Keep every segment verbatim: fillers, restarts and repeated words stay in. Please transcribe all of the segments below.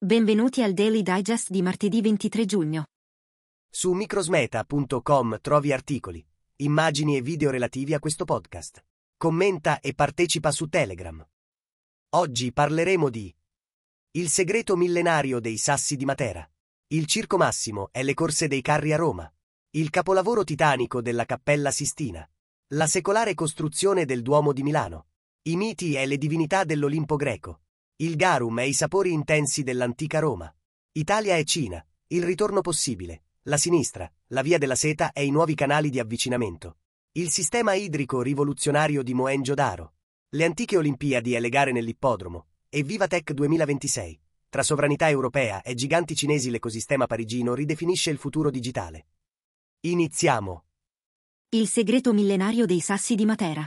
Benvenuti al Daily Digest di martedì ventitré giugno. Su microsmeta punto com trovi articoli, immagini e video relativi a questo podcast. Commenta e partecipa su Telegram. Oggi parleremo di il segreto millenario dei Sassi di Matera, il Circo Massimo e le corse dei carri a Roma, il capolavoro titanico della Cappella Sistina, la secolare costruzione del Duomo di Milano, i miti e le divinità dell'Olimpo greco, il garum e i sapori intensi dell'antica Roma, Italia e Cina, il ritorno possibile, la sinistra, la via della seta e i nuovi canali di avvicinamento, il sistema idrico rivoluzionario di Mohenjo-Daro, le antiche Olimpiadi e le gare nell'ippodromo, e Vivatech duemilaventisei. Tra sovranità europea e giganti cinesi l'ecosistema parigino ridefinisce il futuro digitale. Iniziamo. Il segreto millenario dei Sassi di Matera.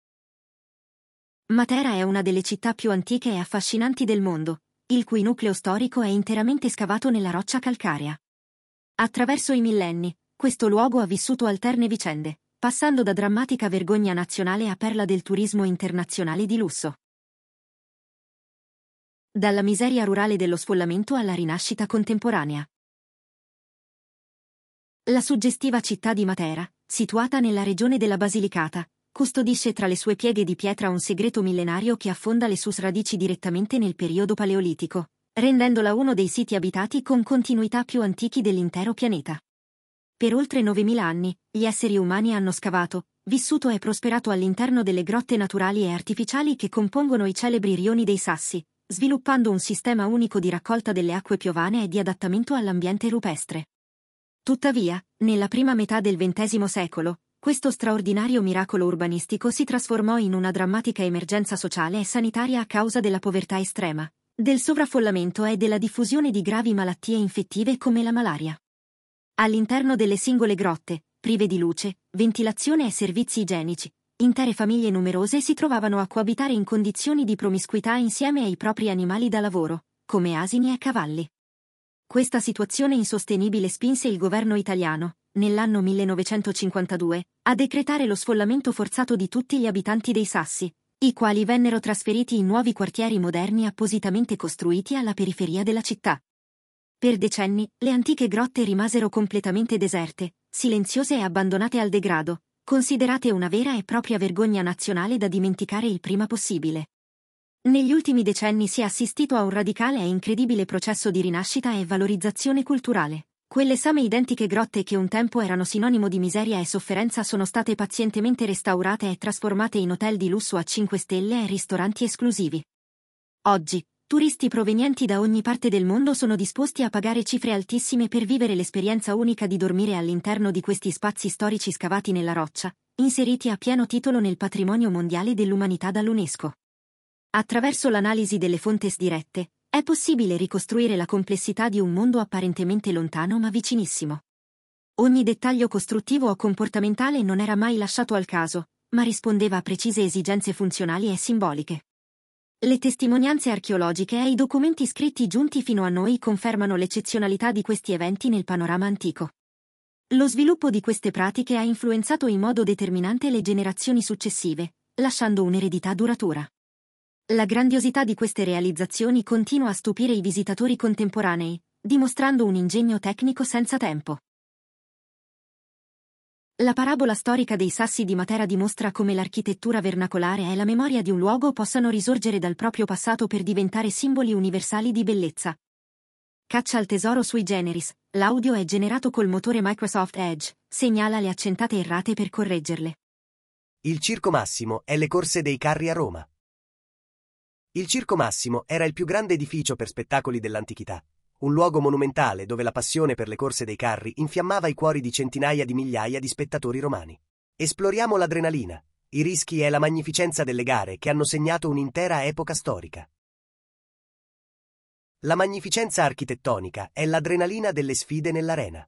Matera è una delle città più antiche e affascinanti del mondo, il cui nucleo storico è interamente scavato nella roccia calcarea. Attraverso i millenni, questo luogo ha vissuto alterne vicende, passando da drammatica vergogna nazionale a perla del turismo internazionale di lusso. Dalla miseria rurale dello sfollamento alla rinascita contemporanea. La suggestiva città di Matera, situata nella regione della Basilicata, custodisce tra le sue pieghe di pietra un segreto millenario che affonda le sue radici direttamente nel periodo paleolitico, rendendola uno dei siti abitati con continuità più antichi dell'intero pianeta. Per oltre novemila anni, gli esseri umani hanno scavato, vissuto e prosperato all'interno delle grotte naturali e artificiali che compongono i celebri rioni dei Sassi, sviluppando un sistema unico di raccolta delle acque piovane e di adattamento all'ambiente rupestre. Tuttavia, nella prima metà del ventesimo secolo, questo straordinario miracolo urbanistico si trasformò in una drammatica emergenza sociale e sanitaria a causa della povertà estrema, del sovraffollamento e della diffusione di gravi malattie infettive come la malaria. All'interno delle singole grotte, prive di luce, ventilazione e servizi igienici, intere famiglie numerose si trovavano a coabitare in condizioni di promiscuità insieme ai propri animali da lavoro, come asini e cavalli. Questa situazione insostenibile spinse il governo italiano, nell'anno millenovecentocinquantadue, a decretare lo sfollamento forzato di tutti gli abitanti dei Sassi, i quali vennero trasferiti in nuovi quartieri moderni appositamente costruiti alla periferia della città. Per decenni, le antiche grotte rimasero completamente deserte, silenziose e abbandonate al degrado, considerate una vera e propria vergogna nazionale da dimenticare il prima possibile. Negli ultimi decenni si è assistito a un radicale e incredibile processo di rinascita e valorizzazione culturale. Quelle same identiche grotte che un tempo erano sinonimo di miseria e sofferenza sono state pazientemente restaurate e trasformate in hotel di lusso a cinque stelle e ristoranti esclusivi. Oggi, turisti provenienti da ogni parte del mondo sono disposti a pagare cifre altissime per vivere l'esperienza unica di dormire all'interno di questi spazi storici scavati nella roccia, inseriti a pieno titolo nel patrimonio mondiale dell'umanità dall'UNESCO. Attraverso l'analisi delle fonti dirette, è possibile ricostruire la complessità di un mondo apparentemente lontano ma vicinissimo. Ogni dettaglio costruttivo o comportamentale non era mai lasciato al caso, ma rispondeva a precise esigenze funzionali e simboliche. Le testimonianze archeologiche e i documenti scritti giunti fino a noi confermano l'eccezionalità di questi eventi nel panorama antico. Lo sviluppo di queste pratiche ha influenzato in modo determinante le generazioni successive, lasciando un'eredità duratura. La grandiosità di queste realizzazioni continua a stupire i visitatori contemporanei, dimostrando un ingegno tecnico senza tempo. La parabola storica dei Sassi di Matera dimostra come l'architettura vernacolare e la memoria di un luogo possano risorgere dal proprio passato per diventare simboli universali di bellezza. Caccia al tesoro sui generis, l'audio è generato col motore Microsoft Edge, segnala le accentate errate per correggerle. Il Circo Massimo e le corse dei carri a Roma. Il Circo Massimo era il più grande edificio per spettacoli dell'antichità, un luogo monumentale dove la passione per le corse dei carri infiammava i cuori di centinaia di migliaia di spettatori romani. Esploriamo l'adrenalina, i rischi e la magnificenza delle gare che hanno segnato un'intera epoca storica. La magnificenza architettonica è l'adrenalina delle sfide nell'arena.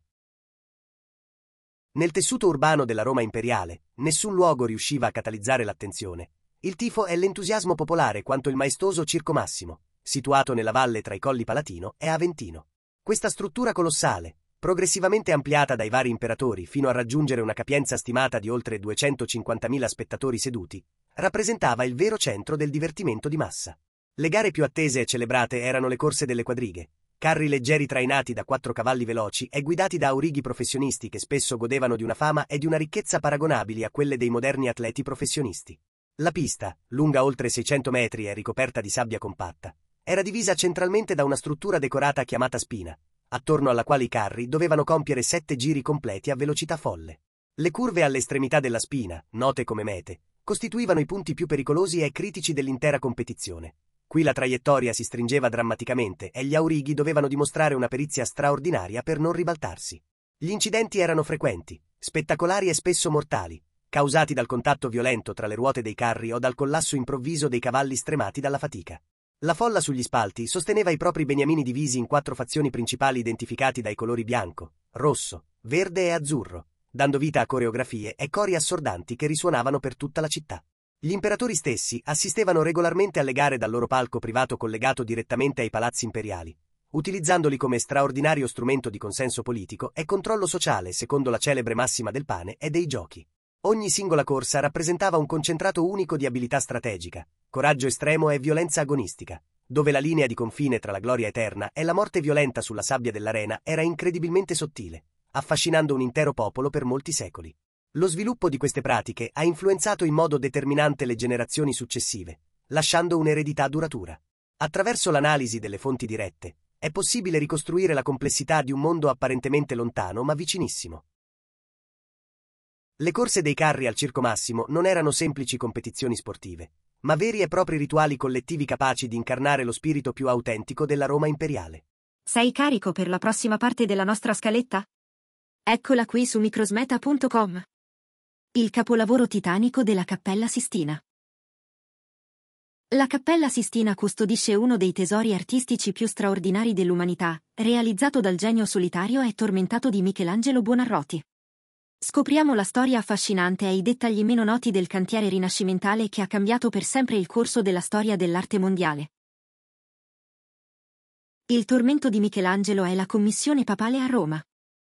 Nel tessuto urbano della Roma imperiale, nessun luogo riusciva a catalizzare l'attenzione. Il tifo è l'entusiasmo popolare quanto il maestoso Circo Massimo, situato nella valle tra i colli Palatino e Aventino. Questa struttura colossale, progressivamente ampliata dai vari imperatori fino a raggiungere una capienza stimata di oltre duecentocinquantamila spettatori seduti, rappresentava il vero centro del divertimento di massa. Le gare più attese e celebrate erano le corse delle quadrighe, carri leggeri trainati da quattro cavalli veloci e guidati da aurighi professionisti che spesso godevano di una fama e di una ricchezza paragonabili a quelle dei moderni atleti professionisti. La pista, lunga oltre seicento metri e ricoperta di sabbia compatta, era divisa centralmente da una struttura decorata chiamata spina, attorno alla quale i carri dovevano compiere sette giri completi a velocità folle. Le curve alle estremità della spina, note come mete, costituivano i punti più pericolosi e critici dell'intera competizione. Qui la traiettoria si stringeva drammaticamente e gli aurighi dovevano dimostrare una perizia straordinaria per non ribaltarsi. Gli incidenti erano frequenti, spettacolari e spesso mortali, causati dal contatto violento tra le ruote dei carri o dal collasso improvviso dei cavalli stremati dalla fatica. La folla sugli spalti sosteneva i propri beniamini divisi in quattro fazioni principali identificati dai colori bianco, rosso, verde e azzurro, dando vita a coreografie e cori assordanti che risuonavano per tutta la città. Gli imperatori stessi assistevano regolarmente alle gare dal loro palco privato collegato direttamente ai palazzi imperiali, utilizzandoli come straordinario strumento di consenso politico e controllo sociale secondo la celebre massima del pane e dei giochi. Ogni singola corsa rappresentava un concentrato unico di abilità strategica, coraggio estremo e violenza agonistica, dove la linea di confine tra la gloria eterna e la morte violenta sulla sabbia dell'arena era incredibilmente sottile, affascinando un intero popolo per molti secoli. Lo sviluppo di queste pratiche ha influenzato in modo determinante le generazioni successive, lasciando un'eredità duratura. Attraverso l'analisi delle fonti dirette, è possibile ricostruire la complessità di un mondo apparentemente lontano ma vicinissimo. Le corse dei carri al Circo Massimo non erano semplici competizioni sportive, ma veri e propri rituali collettivi capaci di incarnare lo spirito più autentico della Roma imperiale. Sei carico per la prossima parte della nostra scaletta? Eccola qui su microsmeta punto com. Il capolavoro titanico della Cappella Sistina. La Cappella Sistina custodisce uno dei tesori artistici più straordinari dell'umanità, realizzato dal genio solitario e tormentato di Michelangelo Buonarroti. Scopriamo la storia affascinante e i dettagli meno noti del cantiere rinascimentale che ha cambiato per sempre il corso della storia dell'arte mondiale. Il tormento di Michelangelo è la commissione papale a Roma.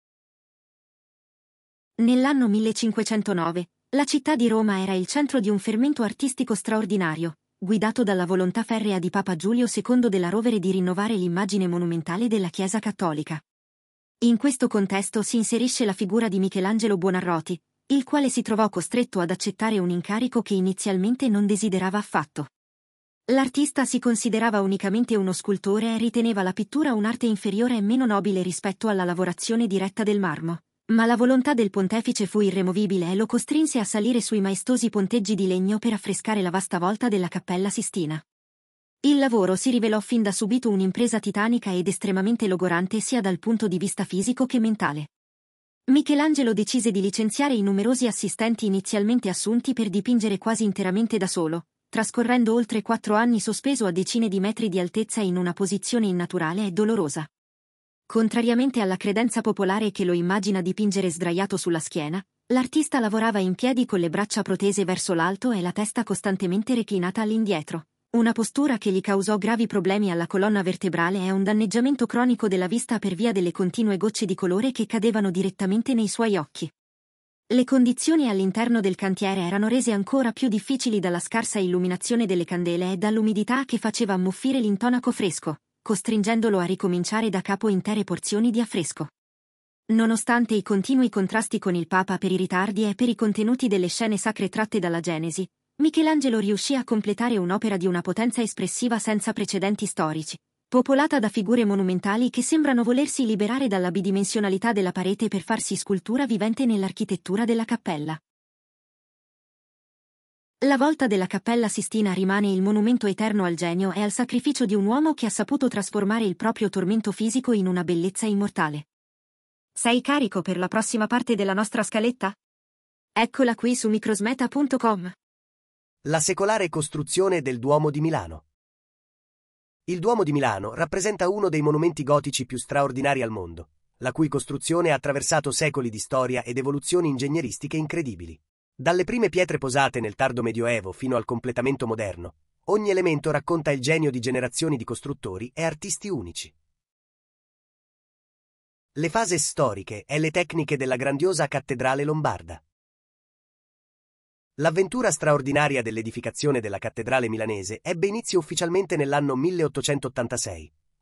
Nell'anno millecinquecentonove, la città di Roma era il centro di un fermento artistico straordinario, guidato dalla volontà ferrea di Papa Giulio secondo della Rovere di rinnovare l'immagine monumentale della Chiesa cattolica. In questo contesto si inserisce la figura di Michelangelo Buonarroti, il quale si trovò costretto ad accettare un incarico che inizialmente non desiderava affatto. L'artista si considerava unicamente uno scultore e riteneva la pittura un'arte inferiore e meno nobile rispetto alla lavorazione diretta del marmo. Ma la volontà del pontefice fu irremovibile e lo costrinse a salire sui maestosi ponteggi di legno per affrescare la vasta volta della Cappella Sistina. Il lavoro si rivelò fin da subito un'impresa titanica ed estremamente logorante sia dal punto di vista fisico che mentale. Michelangelo decise di licenziare i numerosi assistenti inizialmente assunti per dipingere quasi interamente da solo, trascorrendo oltre quattro anni sospeso a decine di metri di altezza in una posizione innaturale e dolorosa. Contrariamente alla credenza popolare che lo immagina dipingere sdraiato sulla schiena, l'artista lavorava in piedi con le braccia protese verso l'alto e la testa costantemente reclinata all'indietro, una postura che gli causò gravi problemi alla colonna vertebrale e un danneggiamento cronico della vista per via delle continue gocce di colore che cadevano direttamente nei suoi occhi. Le condizioni all'interno del cantiere erano rese ancora più difficili dalla scarsa illuminazione delle candele e dall'umidità che faceva ammuffire l'intonaco fresco, costringendolo a ricominciare da capo intere porzioni di affresco. Nonostante i continui contrasti con il Papa per i ritardi e per i contenuti delle scene sacre tratte dalla Genesi, Michelangelo riuscì a completare un'opera di una potenza espressiva senza precedenti storici, popolata da figure monumentali che sembrano volersi liberare dalla bidimensionalità della parete per farsi scultura vivente nell'architettura della cappella. La volta della Cappella Sistina rimane il monumento eterno al genio e al sacrificio di un uomo che ha saputo trasformare il proprio tormento fisico in una bellezza immortale. Sei carico per la prossima parte della nostra scaletta? Eccola qui su microsmeta punto com. La secolare costruzione del Duomo di Milano. Il Duomo di Milano rappresenta uno dei monumenti gotici più straordinari al mondo, la cui costruzione ha attraversato secoli di storia ed evoluzioni ingegneristiche incredibili. Dalle prime pietre posate nel tardo Medioevo fino al completamento moderno, ogni elemento racconta il genio di generazioni di costruttori e artisti unici. Le fasi storiche e le tecniche della grandiosa cattedrale lombarda. L'avventura straordinaria dell'edificazione della cattedrale milanese ebbe inizio ufficialmente nell'anno milleottocentottantasei,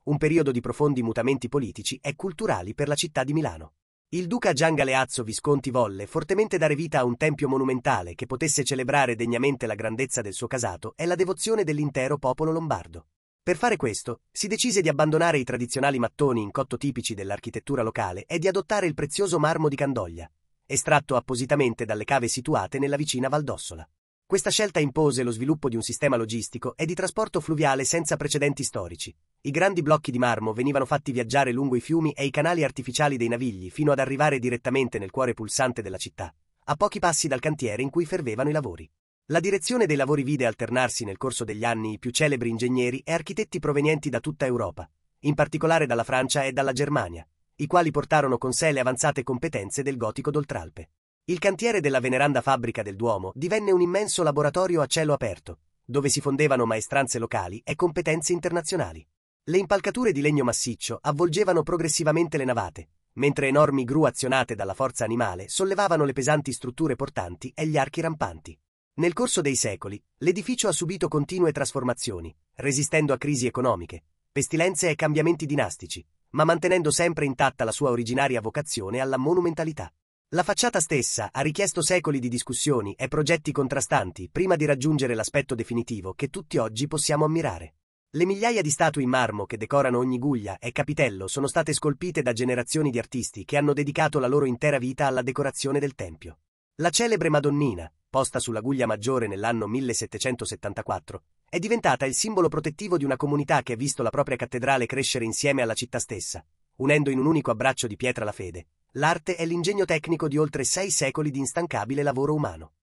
un periodo di profondi mutamenti politici e culturali per la città di Milano. Il duca Gian Galeazzo Visconti volle fortemente dare vita a un tempio monumentale che potesse celebrare degnamente la grandezza del suo casato e la devozione dell'intero popolo lombardo. Per fare questo, si decise di abbandonare i tradizionali mattoni in cotto tipici dell'architettura locale e di adottare il prezioso marmo di Candoglia, estratto appositamente dalle cave situate nella vicina Valdossola. Questa scelta impose lo sviluppo di un sistema logistico e di trasporto fluviale senza precedenti storici. I grandi blocchi di marmo venivano fatti viaggiare lungo i fiumi e i canali artificiali dei navigli fino ad arrivare direttamente nel cuore pulsante della città, a pochi passi dal cantiere in cui fervevano i lavori. La direzione dei lavori vide alternarsi nel corso degli anni i più celebri ingegneri e architetti provenienti da tutta Europa, in particolare dalla Francia e dalla Germania, i quali portarono con sé le avanzate competenze del gotico d'Oltralpe. Il cantiere della veneranda fabbrica del Duomo divenne un immenso laboratorio a cielo aperto, dove si fondevano maestranze locali e competenze internazionali. Le impalcature di legno massiccio avvolgevano progressivamente le navate, mentre enormi gru azionate dalla forza animale sollevavano le pesanti strutture portanti e gli archi rampanti. Nel corso dei secoli, l'edificio ha subito continue trasformazioni, resistendo a crisi economiche, pestilenze e cambiamenti dinastici, ma mantenendo sempre intatta la sua originaria vocazione alla monumentalità. La facciata stessa ha richiesto secoli di discussioni e progetti contrastanti prima di raggiungere l'aspetto definitivo che tutti oggi possiamo ammirare. Le migliaia di statue in marmo che decorano ogni guglia e capitello sono state scolpite da generazioni di artisti che hanno dedicato la loro intera vita alla decorazione del tempio. La celebre Madonnina, posta sulla guglia maggiore nell'anno millesettecentosettantaquattro, è diventata il simbolo protettivo di una comunità che ha visto la propria cattedrale crescere insieme alla città stessa, unendo in un unico abbraccio di pietra la fede, l'arte e l'ingegno tecnico di oltre sei secoli di instancabile lavoro umano.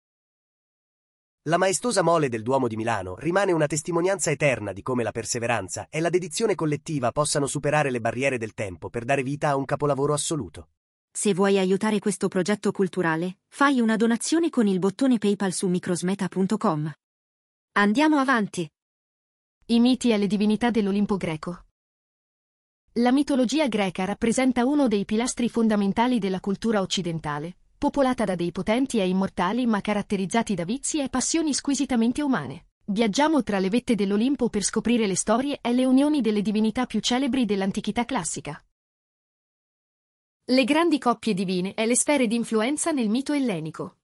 La maestosa mole del Duomo di Milano rimane una testimonianza eterna di come la perseveranza e la dedizione collettiva possano superare le barriere del tempo per dare vita a un capolavoro assoluto. Se vuoi aiutare questo progetto culturale, fai una donazione con il bottone PayPal su microsmeta punto com. Andiamo avanti. I miti e le divinità dell'Olimpo greco. La mitologia greca rappresenta uno dei pilastri fondamentali della cultura occidentale, popolata da dei potenti e immortali ma caratterizzati da vizi e passioni squisitamente umane. Viaggiamo tra le vette dell'Olimpo per scoprire le storie e le unioni delle divinità più celebri dell'antichità classica. Le grandi coppie divine e le sfere di influenza nel mito ellenico.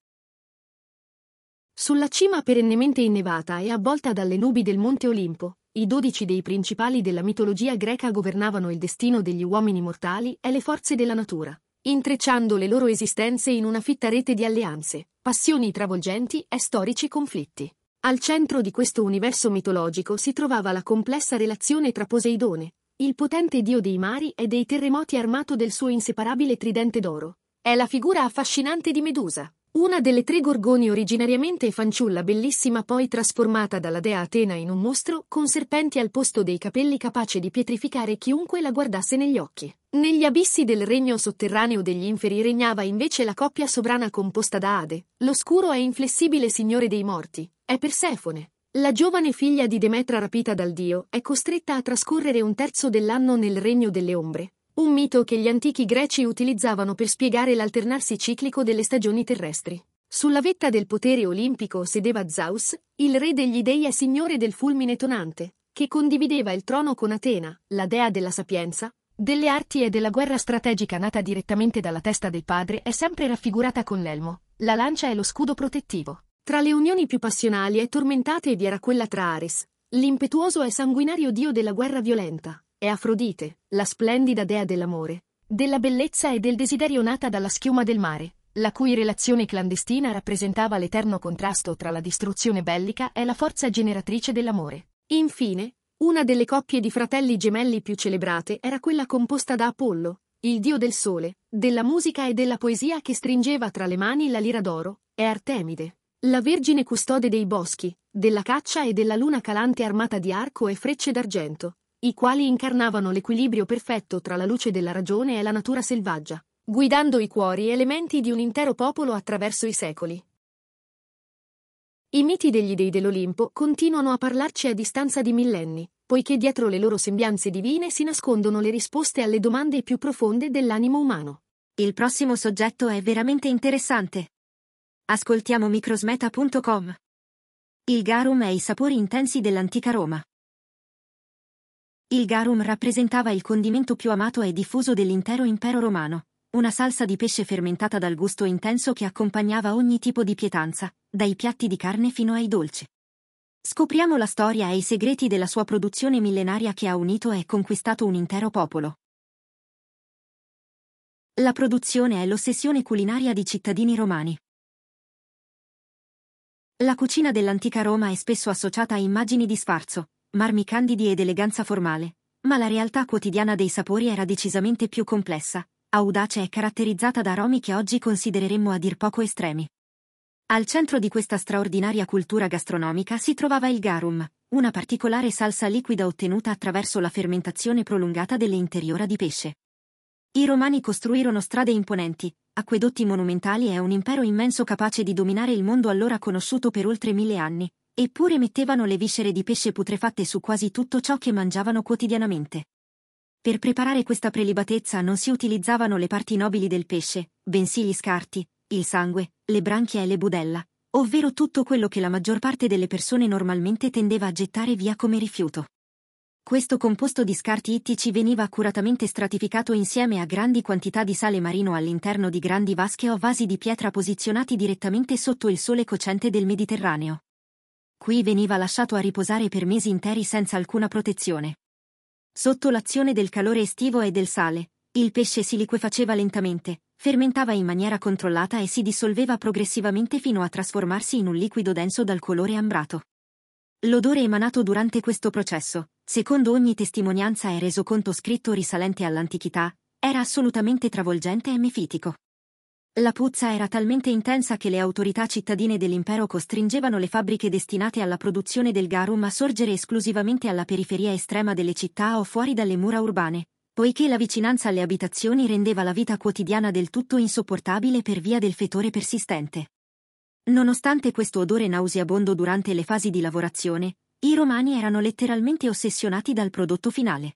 Sulla cima perennemente innevata e avvolta dalle nubi del Monte Olimpo, i dodici dei principali della mitologia greca governavano il destino degli uomini mortali e le forze della natura, intrecciando le loro esistenze in una fitta rete di alleanze, passioni travolgenti e storici conflitti. Al centro di questo universo mitologico si trovava la complessa relazione tra Poseidone, il potente dio dei mari e dei terremoti armato del suo inseparabile tridente d'oro, e la figura affascinante di Medusa, una delle tre gorgoni originariamente fanciulla bellissima poi trasformata dalla dea Atena in un mostro con serpenti al posto dei capelli capace di pietrificare chiunque la guardasse negli occhi. Negli abissi del regno sotterraneo degli inferi regnava invece la coppia sovrana composta da Ade, l'oscuro e inflessibile signore dei morti, e Persefone. La giovane figlia di Demetra rapita dal dio è costretta a trascorrere un terzo dell'anno nel regno delle ombre, un mito che gli antichi greci utilizzavano per spiegare l'alternarsi ciclico delle stagioni terrestri. Sulla vetta del potere olimpico sedeva Zeus, il re degli dei e signore del fulmine tonante, che condivideva il trono con Atena, la dea della sapienza, delle arti e della guerra strategica nata direttamente dalla testa del padre è sempre raffigurata con l'elmo, la lancia e lo scudo protettivo. Tra le unioni più passionali e tormentate vi era quella tra Ares, l'impetuoso e sanguinario dio della guerra violenta, e Afrodite, la splendida dea dell'amore, della bellezza e del desiderio nata dalla schiuma del mare, la cui relazione clandestina rappresentava l'eterno contrasto tra la distruzione bellica e la forza generatrice dell'amore. Infine, una delle coppie di fratelli gemelli più celebrate era quella composta da Apollo, il dio del sole, della musica e della poesia che stringeva tra le mani la lira d'oro, e Artemide, la vergine custode dei boschi, della caccia e della luna calante armata di arco e frecce d'argento, i quali incarnavano l'equilibrio perfetto tra la luce della ragione e la natura selvaggia, guidando i cuori e le menti di un intero popolo attraverso i secoli. I miti degli dei dell'Olimpo continuano a parlarci a distanza di millenni, poiché dietro le loro sembianze divine si nascondono le risposte alle domande più profonde dell'animo umano. Il prossimo soggetto è veramente interessante. Ascoltiamo microsmeta punto com. Il garum e i sapori intensi dell'antica Roma. Il garum rappresentava il condimento più amato e diffuso dell'intero impero romano, una salsa di pesce fermentata dal gusto intenso che accompagnava ogni tipo di pietanza, dai piatti di carne fino ai dolci. Scopriamo la storia e i segreti della sua produzione millenaria che ha unito e conquistato un intero popolo. La produzione è l'ossessione culinaria di cittadini romani. La cucina dell'antica Roma è spesso associata a immagini di sfarzo, marmi candidi ed eleganza formale, ma la realtà quotidiana dei sapori era decisamente più complessa, audace e caratterizzata da aromi che oggi considereremmo a dir poco estremi. Al centro di questa straordinaria cultura gastronomica si trovava il garum, una particolare salsa liquida ottenuta attraverso la fermentazione prolungata delle interiora di pesce. I Romani costruirono strade imponenti, acquedotti monumentali e un impero immenso capace di dominare il mondo allora conosciuto per oltre mille anni, eppure mettevano le viscere di pesce putrefatte su quasi tutto ciò che mangiavano quotidianamente. Per preparare questa prelibatezza non si utilizzavano le parti nobili del pesce, bensì gli scarti, il sangue, le branchie e le budella, ovvero tutto quello che la maggior parte delle persone normalmente tendeva a gettare via come rifiuto. Questo composto di scarti ittici veniva accuratamente stratificato insieme a grandi quantità di sale marino all'interno di grandi vasche o vasi di pietra posizionati direttamente sotto il sole cocente del Mediterraneo. Qui veniva lasciato a riposare per mesi interi senza alcuna protezione. Sotto l'azione del calore estivo e del sale, il pesce si liquefaceva lentamente, fermentava in maniera controllata e si dissolveva progressivamente fino a trasformarsi in un liquido denso dal colore ambrato. L'odore emanato durante questo processo, secondo ogni testimonianza e resoconto scritto risalente all'antichità, era assolutamente travolgente e mefitico. La puzza era talmente intensa che le autorità cittadine dell'impero costringevano le fabbriche destinate alla produzione del garum a sorgere esclusivamente alla periferia estrema delle città o fuori dalle mura urbane, poiché la vicinanza alle abitazioni rendeva la vita quotidiana del tutto insopportabile per via del fetore persistente. Nonostante questo odore nauseabondo durante le fasi di lavorazione, i romani erano letteralmente ossessionati dal prodotto finale.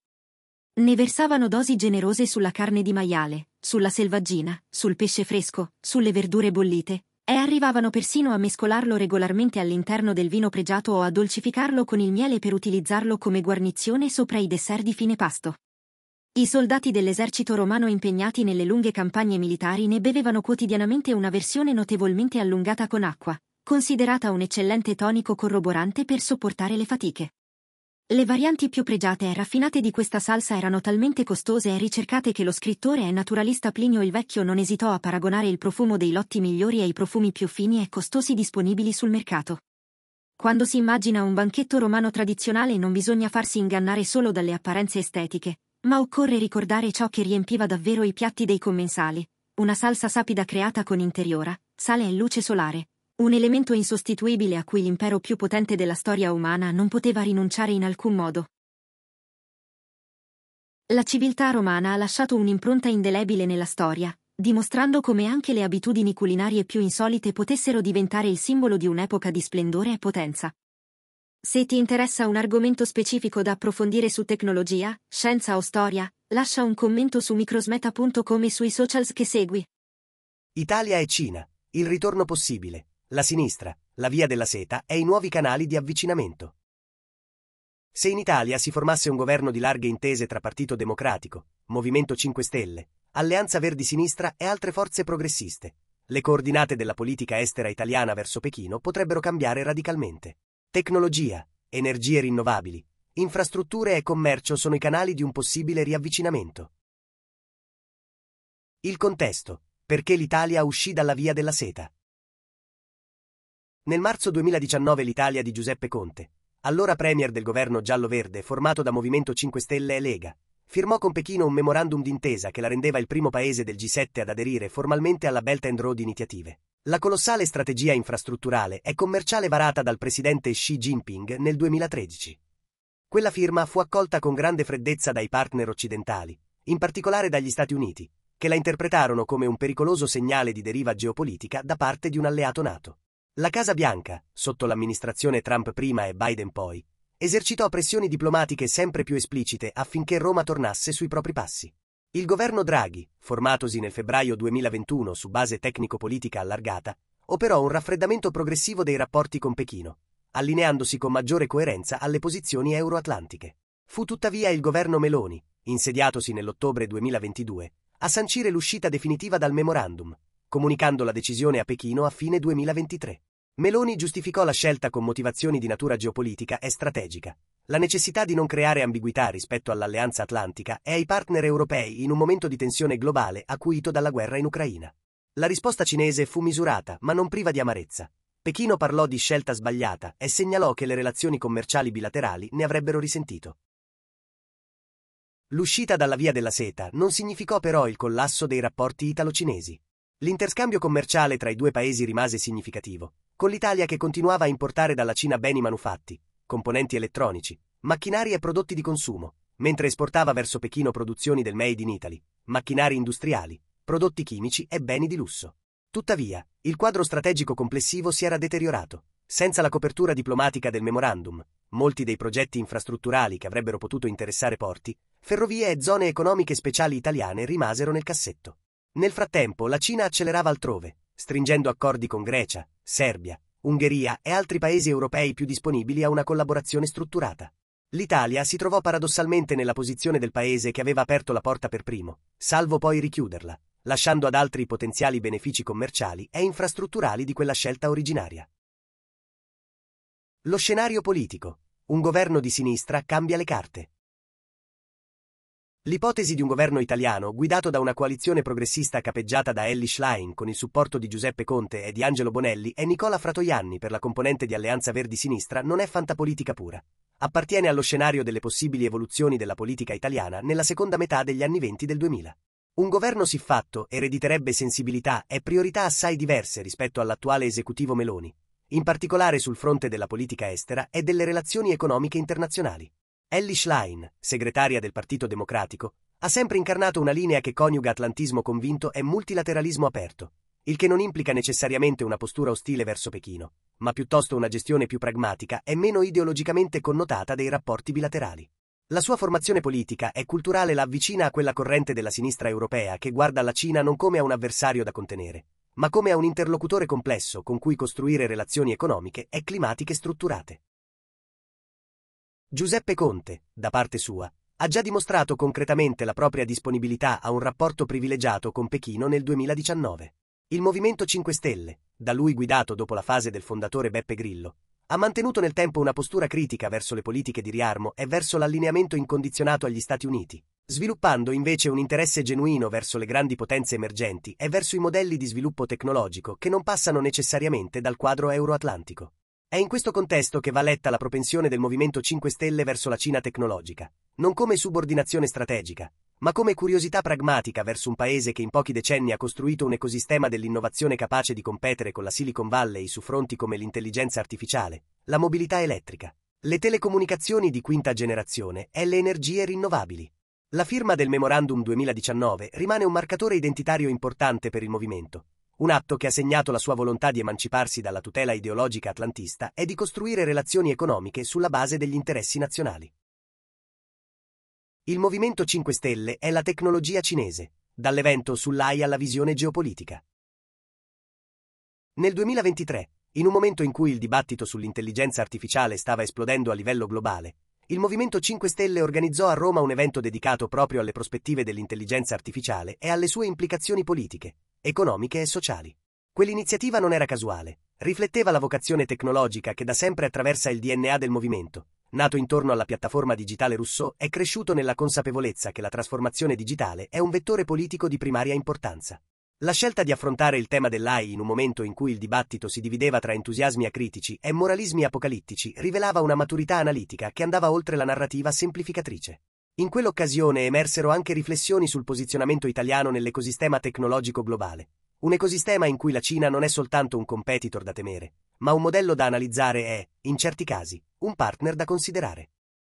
Ne versavano dosi generose sulla carne di maiale, sulla selvaggina, sul pesce fresco, sulle verdure bollite, e arrivavano persino a mescolarlo regolarmente all'interno del vino pregiato o a dolcificarlo con il miele per utilizzarlo come guarnizione sopra i dessert di fine pasto. I soldati dell'esercito romano impegnati nelle lunghe campagne militari ne bevevano quotidianamente una versione notevolmente allungata con acqua, considerata un eccellente tonico corroborante per sopportare le fatiche. Le varianti più pregiate e raffinate di questa salsa erano talmente costose e ricercate che lo scrittore e naturalista Plinio il Vecchio non esitò a paragonare il profumo dei lotti migliori ai profumi più fini e costosi disponibili sul mercato. Quando si immagina un banchetto romano tradizionale non bisogna farsi ingannare solo dalle apparenze estetiche, ma occorre ricordare ciò che riempiva davvero i piatti dei commensali, una salsa sapida creata con interiora, sale e luce solare, un elemento insostituibile a cui l'impero più potente della storia umana non poteva rinunciare in alcun modo. La civiltà romana ha lasciato un'impronta indelebile nella storia, dimostrando come anche le abitudini culinarie più insolite potessero diventare il simbolo di un'epoca di splendore e potenza. Se ti interessa un argomento specifico da approfondire su tecnologia, scienza o storia, lascia un commento su microsmeta punto com e sui socials che segui. Italia e Cina, il ritorno possibile, la sinistra, la via della seta e i nuovi canali di avvicinamento. Se in Italia si formasse un governo di larghe intese tra Partito Democratico, Movimento cinque Stelle, Alleanza Verdi-Sinistra e altre forze progressiste, le coordinate della politica estera italiana verso Pechino potrebbero cambiare radicalmente. Tecnologia, energie rinnovabili, infrastrutture e commercio sono i canali di un possibile riavvicinamento. Il contesto: perché l'Italia uscì dalla via della seta. Nel marzo duemiladiciannove l'Italia di Giuseppe Conte, allora premier del governo giallo-verde formato da Movimento cinque Stelle e Lega, firmò con Pechino un memorandum d'intesa che la rendeva il primo paese del G sette ad aderire formalmente alla Belt and Road Iniziative. La colossale strategia infrastrutturale e commerciale varata dal presidente Xi Jinping nel duemilatredici. Quella firma fu accolta con grande freddezza dai partner occidentali, in particolare dagli Stati Uniti, che la interpretarono come un pericoloso segnale di deriva geopolitica da parte di un alleato NATO. La Casa Bianca, sotto l'amministrazione Trump prima e Biden poi, esercitò pressioni diplomatiche sempre più esplicite affinché Roma tornasse sui propri passi. Il governo Draghi, formatosi nel febbraio duemilaventuno su base tecnico-politica allargata, operò un raffreddamento progressivo dei rapporti con Pechino, allineandosi con maggiore coerenza alle posizioni euroatlantiche. Fu tuttavia il governo Meloni, insediatosi nell'ottobre duemilaventidue, a sancire l'uscita definitiva dal memorandum, comunicando la decisione a Pechino a fine duemilaventitré. Meloni giustificò la scelta con motivazioni di natura geopolitica e strategica. La necessità di non creare ambiguità rispetto all'Alleanza Atlantica e ai partner europei in un momento di tensione globale acuito dalla guerra in Ucraina. La risposta cinese fu misurata, ma non priva di amarezza. Pechino parlò di scelta sbagliata e segnalò che le relazioni commerciali bilaterali ne avrebbero risentito. L'uscita dalla Via della Seta non significò però il collasso dei rapporti italo-cinesi. L'interscambio commerciale tra i due paesi rimase significativo, con l'Italia che continuava a importare dalla Cina beni manufatti, componenti elettronici, macchinari e prodotti di consumo, mentre esportava verso Pechino produzioni del Made in Italy, macchinari industriali, prodotti chimici e beni di lusso. Tuttavia, il quadro strategico complessivo si era deteriorato. Senza la copertura diplomatica del memorandum, molti dei progetti infrastrutturali che avrebbero potuto interessare porti, ferrovie e zone economiche speciali italiane rimasero nel cassetto. Nel frattempo la Cina accelerava altrove, stringendo accordi con Grecia, Serbia, Ungheria e altri paesi europei più disponibili a una collaborazione strutturata. L'Italia si trovò paradossalmente nella posizione del paese che aveva aperto la porta per primo, salvo poi richiuderla, lasciando ad altri i potenziali benefici commerciali e infrastrutturali di quella scelta originaria. Lo scenario politico. Un governo di sinistra cambia le carte. L'ipotesi di un governo italiano guidato da una coalizione progressista capeggiata da Elly Schlein con il supporto di Giuseppe Conte e di Angelo Bonelli e Nicola Fratoianni per la componente di Alleanza Verdi-Sinistra non è fantapolitica pura. Appartiene allo scenario delle possibili evoluzioni della politica italiana nella seconda metà degli anni venti del duemila. Un governo siffatto erediterebbe sensibilità e priorità assai diverse rispetto all'attuale esecutivo Meloni, in particolare sul fronte della politica estera e delle relazioni economiche internazionali. Elly Schlein, segretaria del Partito Democratico, ha sempre incarnato una linea che coniuga atlantismo convinto e multilateralismo aperto, il che non implica necessariamente una postura ostile verso Pechino, ma piuttosto una gestione più pragmatica e meno ideologicamente connotata dei rapporti bilaterali. La sua formazione politica e culturale la avvicina a quella corrente della sinistra europea che guarda alla Cina non come a un avversario da contenere, ma come a un interlocutore complesso con cui costruire relazioni economiche e climatiche strutturate. Giuseppe Conte, da parte sua, ha già dimostrato concretamente la propria disponibilità a un rapporto privilegiato con Pechino nel duemiladiciannove. Il Movimento cinque Stelle, da lui guidato dopo la fase del fondatore Beppe Grillo, ha mantenuto nel tempo una postura critica verso le politiche di riarmo e verso l'allineamento incondizionato agli Stati Uniti, sviluppando invece un interesse genuino verso le grandi potenze emergenti e verso i modelli di sviluppo tecnologico che non passano necessariamente dal quadro euroatlantico. È in questo contesto che va letta la propensione del Movimento cinque Stelle verso la Cina tecnologica, non come subordinazione strategica, ma come curiosità pragmatica verso un paese che in pochi decenni ha costruito un ecosistema dell'innovazione capace di competere con la Silicon Valley su fronti come l'intelligenza artificiale, la mobilità elettrica, le telecomunicazioni di quinta generazione e le energie rinnovabili. La firma del Memorandum duemiladiciannove rimane un marcatore identitario importante per il movimento, un atto che ha segnato la sua volontà di emanciparsi dalla tutela ideologica atlantista e di costruire relazioni economiche sulla base degli interessi nazionali. Il Movimento cinque Stelle è la tecnologia cinese, dall'evento sull'A I alla visione geopolitica. Nel duemilaventitré, in un momento in cui il dibattito sull'intelligenza artificiale stava esplodendo a livello globale, il Movimento cinque Stelle organizzò a Roma un evento dedicato proprio alle prospettive dell'intelligenza artificiale e alle sue implicazioni politiche, economiche e sociali. Quell'iniziativa non era casuale, rifletteva la vocazione tecnologica che da sempre attraversa il D N A del movimento, nato intorno alla piattaforma digitale Rousseau e cresciuto nella consapevolezza che la trasformazione digitale è un vettore politico di primaria importanza. La scelta di affrontare il tema dell'A I in un momento in cui il dibattito si divideva tra entusiasmi acritici e moralismi apocalittici rivelava una maturità analitica che andava oltre la narrativa semplificatrice. In quell'occasione emersero anche riflessioni sul posizionamento italiano nell'ecosistema tecnologico globale, un ecosistema in cui la Cina non è soltanto un competitor da temere, ma un modello da analizzare e, in certi casi, un partner da considerare.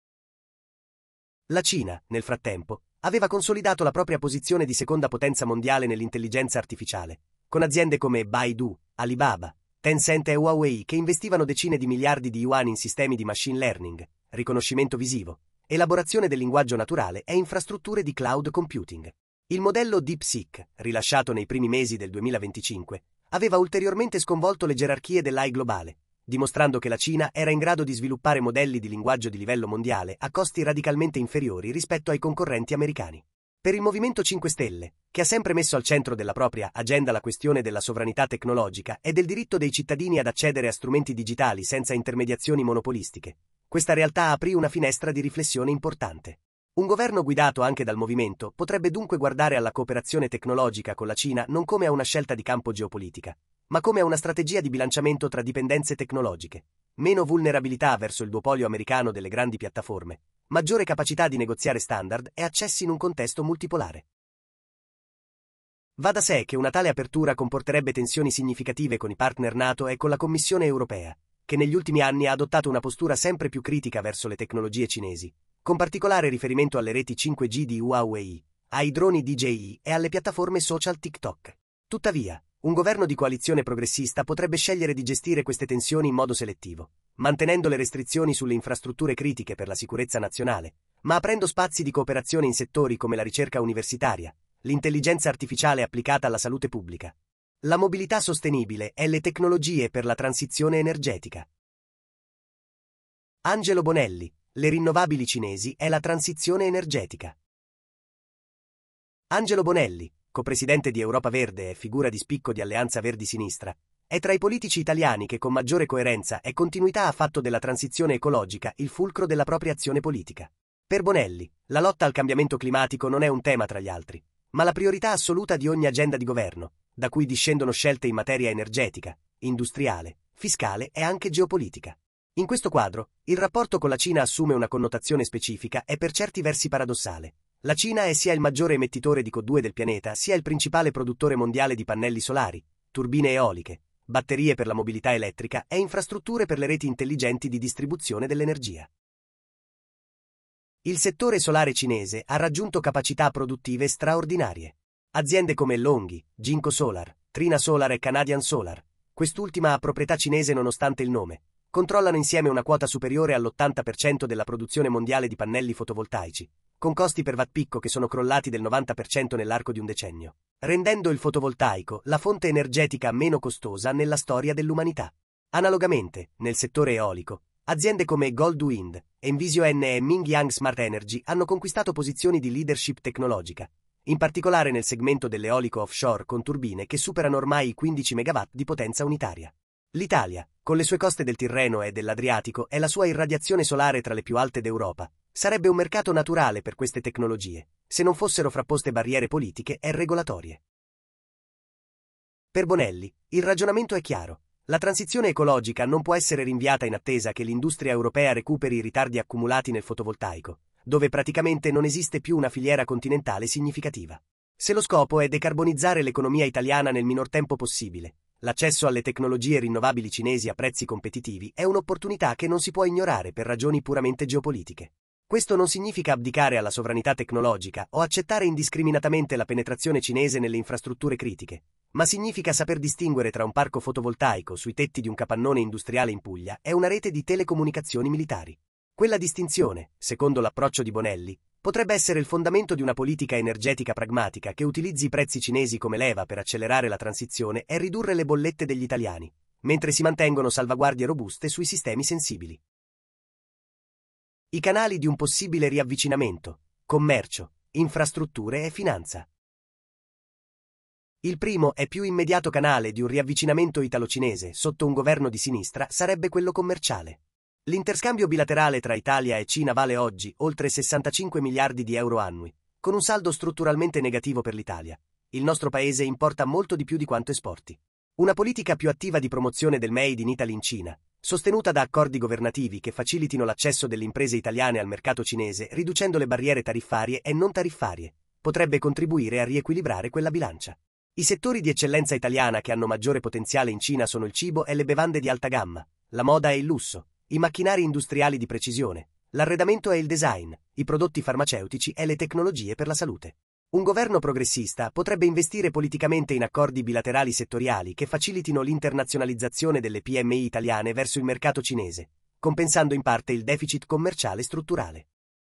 La Cina, nel frattempo, aveva consolidato la propria posizione di seconda potenza mondiale nell'intelligenza artificiale, con aziende come Baidu, Alibaba, Tencent e Huawei che investivano decine di miliardi di yuan in sistemi di machine learning, riconoscimento visivo, elaborazione del linguaggio naturale e infrastrutture di cloud computing. Il modello DeepSeek, rilasciato nei primi mesi del duemilaventicinque, aveva ulteriormente sconvolto le gerarchie dell'A I globale, dimostrando che la Cina era in grado di sviluppare modelli di linguaggio di livello mondiale a costi radicalmente inferiori rispetto ai concorrenti americani. Per il Movimento cinque Stelle, che ha sempre messo al centro della propria agenda la questione della sovranità tecnologica e del diritto dei cittadini ad accedere a strumenti digitali senza intermediazioni monopolistiche, questa realtà aprì una finestra di riflessione importante. Un governo guidato anche dal movimento potrebbe dunque guardare alla cooperazione tecnologica con la Cina non come a una scelta di campo geopolitica, ma come a una strategia di bilanciamento tra dipendenze tecnologiche, meno vulnerabilità verso il duopolio americano delle grandi piattaforme, maggiore capacità di negoziare standard e accessi in un contesto multipolare. Va da sé che una tale apertura comporterebbe tensioni significative con i partner NATO e con la Commissione europea, che negli ultimi anni ha adottato una postura sempre più critica verso le tecnologie cinesi, con particolare riferimento alle reti cinque G di Huawei, ai droni D J I e alle piattaforme social TikTok. Tuttavia, un governo di coalizione progressista potrebbe scegliere di gestire queste tensioni in modo selettivo, mantenendo le restrizioni sulle infrastrutture critiche per la sicurezza nazionale, ma aprendo spazi di cooperazione in settori come la ricerca universitaria, l'intelligenza artificiale applicata alla salute pubblica, la mobilità sostenibile e le tecnologie per la transizione energetica. Angelo Bonelli, le rinnovabili cinesi e la transizione energetica. Angelo Bonelli, copresidente di Europa Verde e figura di spicco di Alleanza Verdi-Sinistra, è tra i politici italiani che con maggiore coerenza e continuità ha fatto della transizione ecologica il fulcro della propria azione politica. Per Bonelli, la lotta al cambiamento climatico non è un tema tra gli altri, ma la priorità assoluta di ogni agenda di governo, da cui discendono scelte in materia energetica, industriale, fiscale e anche geopolitica. In questo quadro, il rapporto con la Cina assume una connotazione specifica e per certi versi paradossale. La Cina è sia il maggiore emettitore di C O due del pianeta, sia il principale produttore mondiale di pannelli solari, turbine eoliche, batterie per la mobilità elettrica e infrastrutture per le reti intelligenti di distribuzione dell'energia. Il settore solare cinese ha raggiunto capacità produttive straordinarie. Aziende come Longhi, Jinko Solar, Trina Solar e Canadian Solar, quest'ultima ha proprietà cinese nonostante il nome, controllano insieme una quota superiore all'ottanta per cento della produzione mondiale di pannelli fotovoltaici, con costi per watt picco che sono crollati del novanta per cento nell'arco di un decennio, rendendo il fotovoltaico la fonte energetica meno costosa nella storia dell'umanità. Analogamente, nel settore eolico, aziende come Goldwind, Envision e Mingyang Smart Energy hanno conquistato posizioni di leadership tecnologica, in particolare nel segmento dell'eolico offshore con turbine che superano ormai i quindici megawatt di potenza unitaria. L'Italia, con le sue coste del Tirreno e dell'Adriatico e la sua irradiazione solare tra le più alte d'Europa, sarebbe un mercato naturale per queste tecnologie, se non fossero frapposte barriere politiche e regolatorie. Per Bonelli, il ragionamento è chiaro. La transizione ecologica non può essere rinviata in attesa che l'industria europea recuperi i ritardi accumulati nel fotovoltaico, dove praticamente non esiste più una filiera continentale significativa. Se lo scopo è decarbonizzare l'economia italiana nel minor tempo possibile, l'accesso alle tecnologie rinnovabili cinesi a prezzi competitivi è un'opportunità che non si può ignorare per ragioni puramente geopolitiche. Questo non significa abdicare alla sovranità tecnologica o accettare indiscriminatamente la penetrazione cinese nelle infrastrutture critiche, ma significa saper distinguere tra un parco fotovoltaico sui tetti di un capannone industriale in Puglia e una rete di telecomunicazioni militari. Quella distinzione, secondo l'approccio di Bonelli, potrebbe essere il fondamento di una politica energetica pragmatica che utilizzi i prezzi cinesi come leva per accelerare la transizione e ridurre le bollette degli italiani, mentre si mantengono salvaguardie robuste sui sistemi sensibili. I canali di un possibile riavvicinamento: commercio, infrastrutture e finanza. Il primo e più immediato canale di un riavvicinamento italo-cinese sotto un governo di sinistra sarebbe quello commerciale. L'interscambio bilaterale tra Italia e Cina vale oggi oltre sessantacinque miliardi di euro annui, con un saldo strutturalmente negativo per l'Italia. Il nostro paese importa molto di più di quanto esporti. Una politica più attiva di promozione del Made in Italy in Cina, sostenuta da accordi governativi che facilitino l'accesso delle imprese italiane al mercato cinese riducendo le barriere tariffarie e non tariffarie, potrebbe contribuire a riequilibrare quella bilancia. I settori di eccellenza italiana che hanno maggiore potenziale in Cina sono il cibo e le bevande di alta gamma, la moda e il lusso, i macchinari industriali di precisione, l'arredamento e il design, i prodotti farmaceutici e le tecnologie per la salute. Un governo progressista potrebbe investire politicamente in accordi bilaterali settoriali che facilitino l'internazionalizzazione delle P M I italiane verso il mercato cinese, compensando in parte il deficit commerciale strutturale.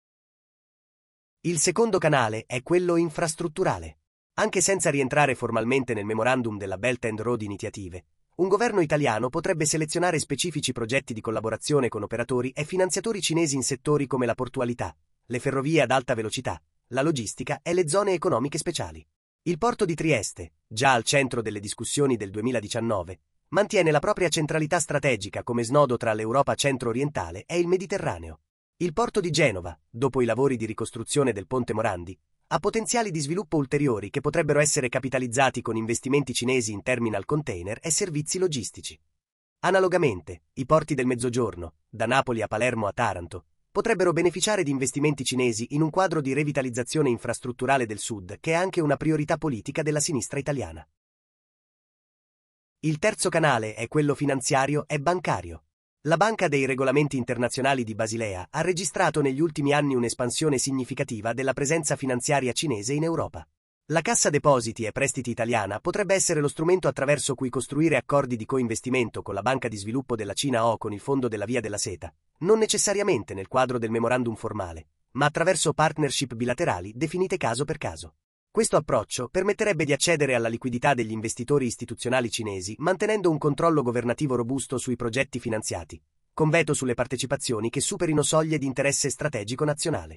Il secondo canale è quello infrastrutturale. Anche senza rientrare formalmente nel memorandum della Belt and Road Initiative, un governo italiano potrebbe selezionare specifici progetti di collaborazione con operatori e finanziatori cinesi in settori come la portualità, le ferrovie ad alta velocità, la logistica e le zone economiche speciali. Il porto di Trieste, già al centro delle discussioni del duemiladiciannove, mantiene la propria centralità strategica come snodo tra l'Europa centro-orientale e il Mediterraneo. Il porto di Genova, dopo i lavori di ricostruzione del ponte Morandi, ha potenziali di sviluppo ulteriori che potrebbero essere capitalizzati con investimenti cinesi in terminal container e servizi logistici. Analogamente, i porti del Mezzogiorno, da Napoli a Palermo a Taranto, potrebbero beneficiare di investimenti cinesi in un quadro di revitalizzazione infrastrutturale del Sud che è anche una priorità politica della sinistra italiana. Il terzo canale è quello finanziario e bancario. La Banca dei Regolamenti Internazionali di Basilea ha registrato negli ultimi anni un'espansione significativa della presenza finanziaria cinese in Europa. La Cassa Depositi e Prestiti italiana potrebbe essere lo strumento attraverso cui costruire accordi di coinvestimento con la Banca di Sviluppo della Cina o con il Fondo della Via della Seta, non necessariamente nel quadro del memorandum formale, ma attraverso partnership bilaterali definite caso per caso. Questo approccio permetterebbe di accedere alla liquidità degli investitori istituzionali cinesi mantenendo un controllo governativo robusto sui progetti finanziati, con veto sulle partecipazioni che superino soglie di interesse strategico nazionale.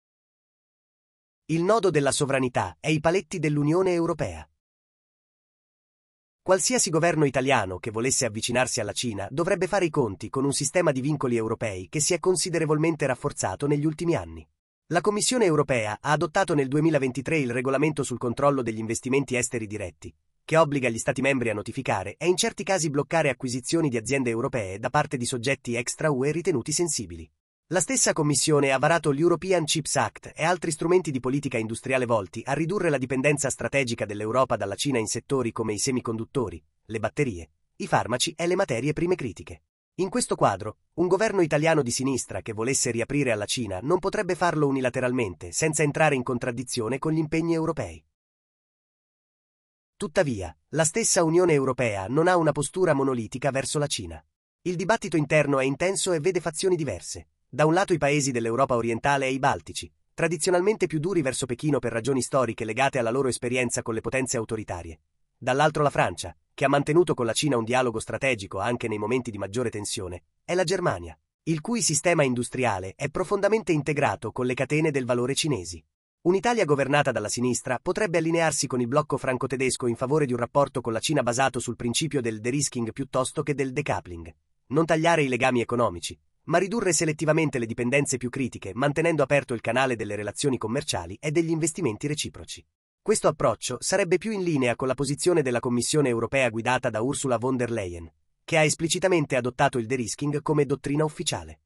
Il nodo della sovranità e i paletti dell'Unione Europea. Qualsiasi governo italiano che volesse avvicinarsi alla Cina dovrebbe fare i conti con un sistema di vincoli europei che si è considerevolmente rafforzato negli ultimi anni. La Commissione europea ha adottato nel duemilaventitré il regolamento sul controllo degli investimenti esteri diretti, che obbliga gli Stati membri a notificare e in certi casi bloccare acquisizioni di aziende europee da parte di soggetti extra-U E ritenuti sensibili. La stessa Commissione ha varato l'European Chips Act e altri strumenti di politica industriale volti a ridurre la dipendenza strategica dell'Europa dalla Cina in settori come i semiconduttori, le batterie, i farmaci e le materie prime critiche. In questo quadro, un governo italiano di sinistra che volesse riaprire alla Cina non potrebbe farlo unilateralmente senza entrare in contraddizione con gli impegni europei. Tuttavia, la stessa Unione Europea non ha una postura monolitica verso la Cina. Il dibattito interno è intenso e vede fazioni diverse. Da un lato i paesi dell'Europa orientale e i baltici, tradizionalmente più duri verso Pechino per ragioni storiche legate alla loro esperienza con le potenze autoritarie. Dall'altro la Francia, che ha mantenuto con la Cina un dialogo strategico anche nei momenti di maggiore tensione, è la Germania, il cui sistema industriale è profondamente integrato con le catene del valore cinesi. Un'Italia governata dalla sinistra potrebbe allinearsi con il blocco franco-tedesco in favore di un rapporto con la Cina basato sul principio del de-risking piuttosto che del decoupling. Non tagliare i legami economici, ma ridurre selettivamente le dipendenze più critiche, mantenendo aperto il canale delle relazioni commerciali e degli investimenti reciproci. Questo approccio sarebbe più in linea con la posizione della Commissione europea guidata da Ursula von der Leyen, che ha esplicitamente adottato il de-risking come dottrina ufficiale.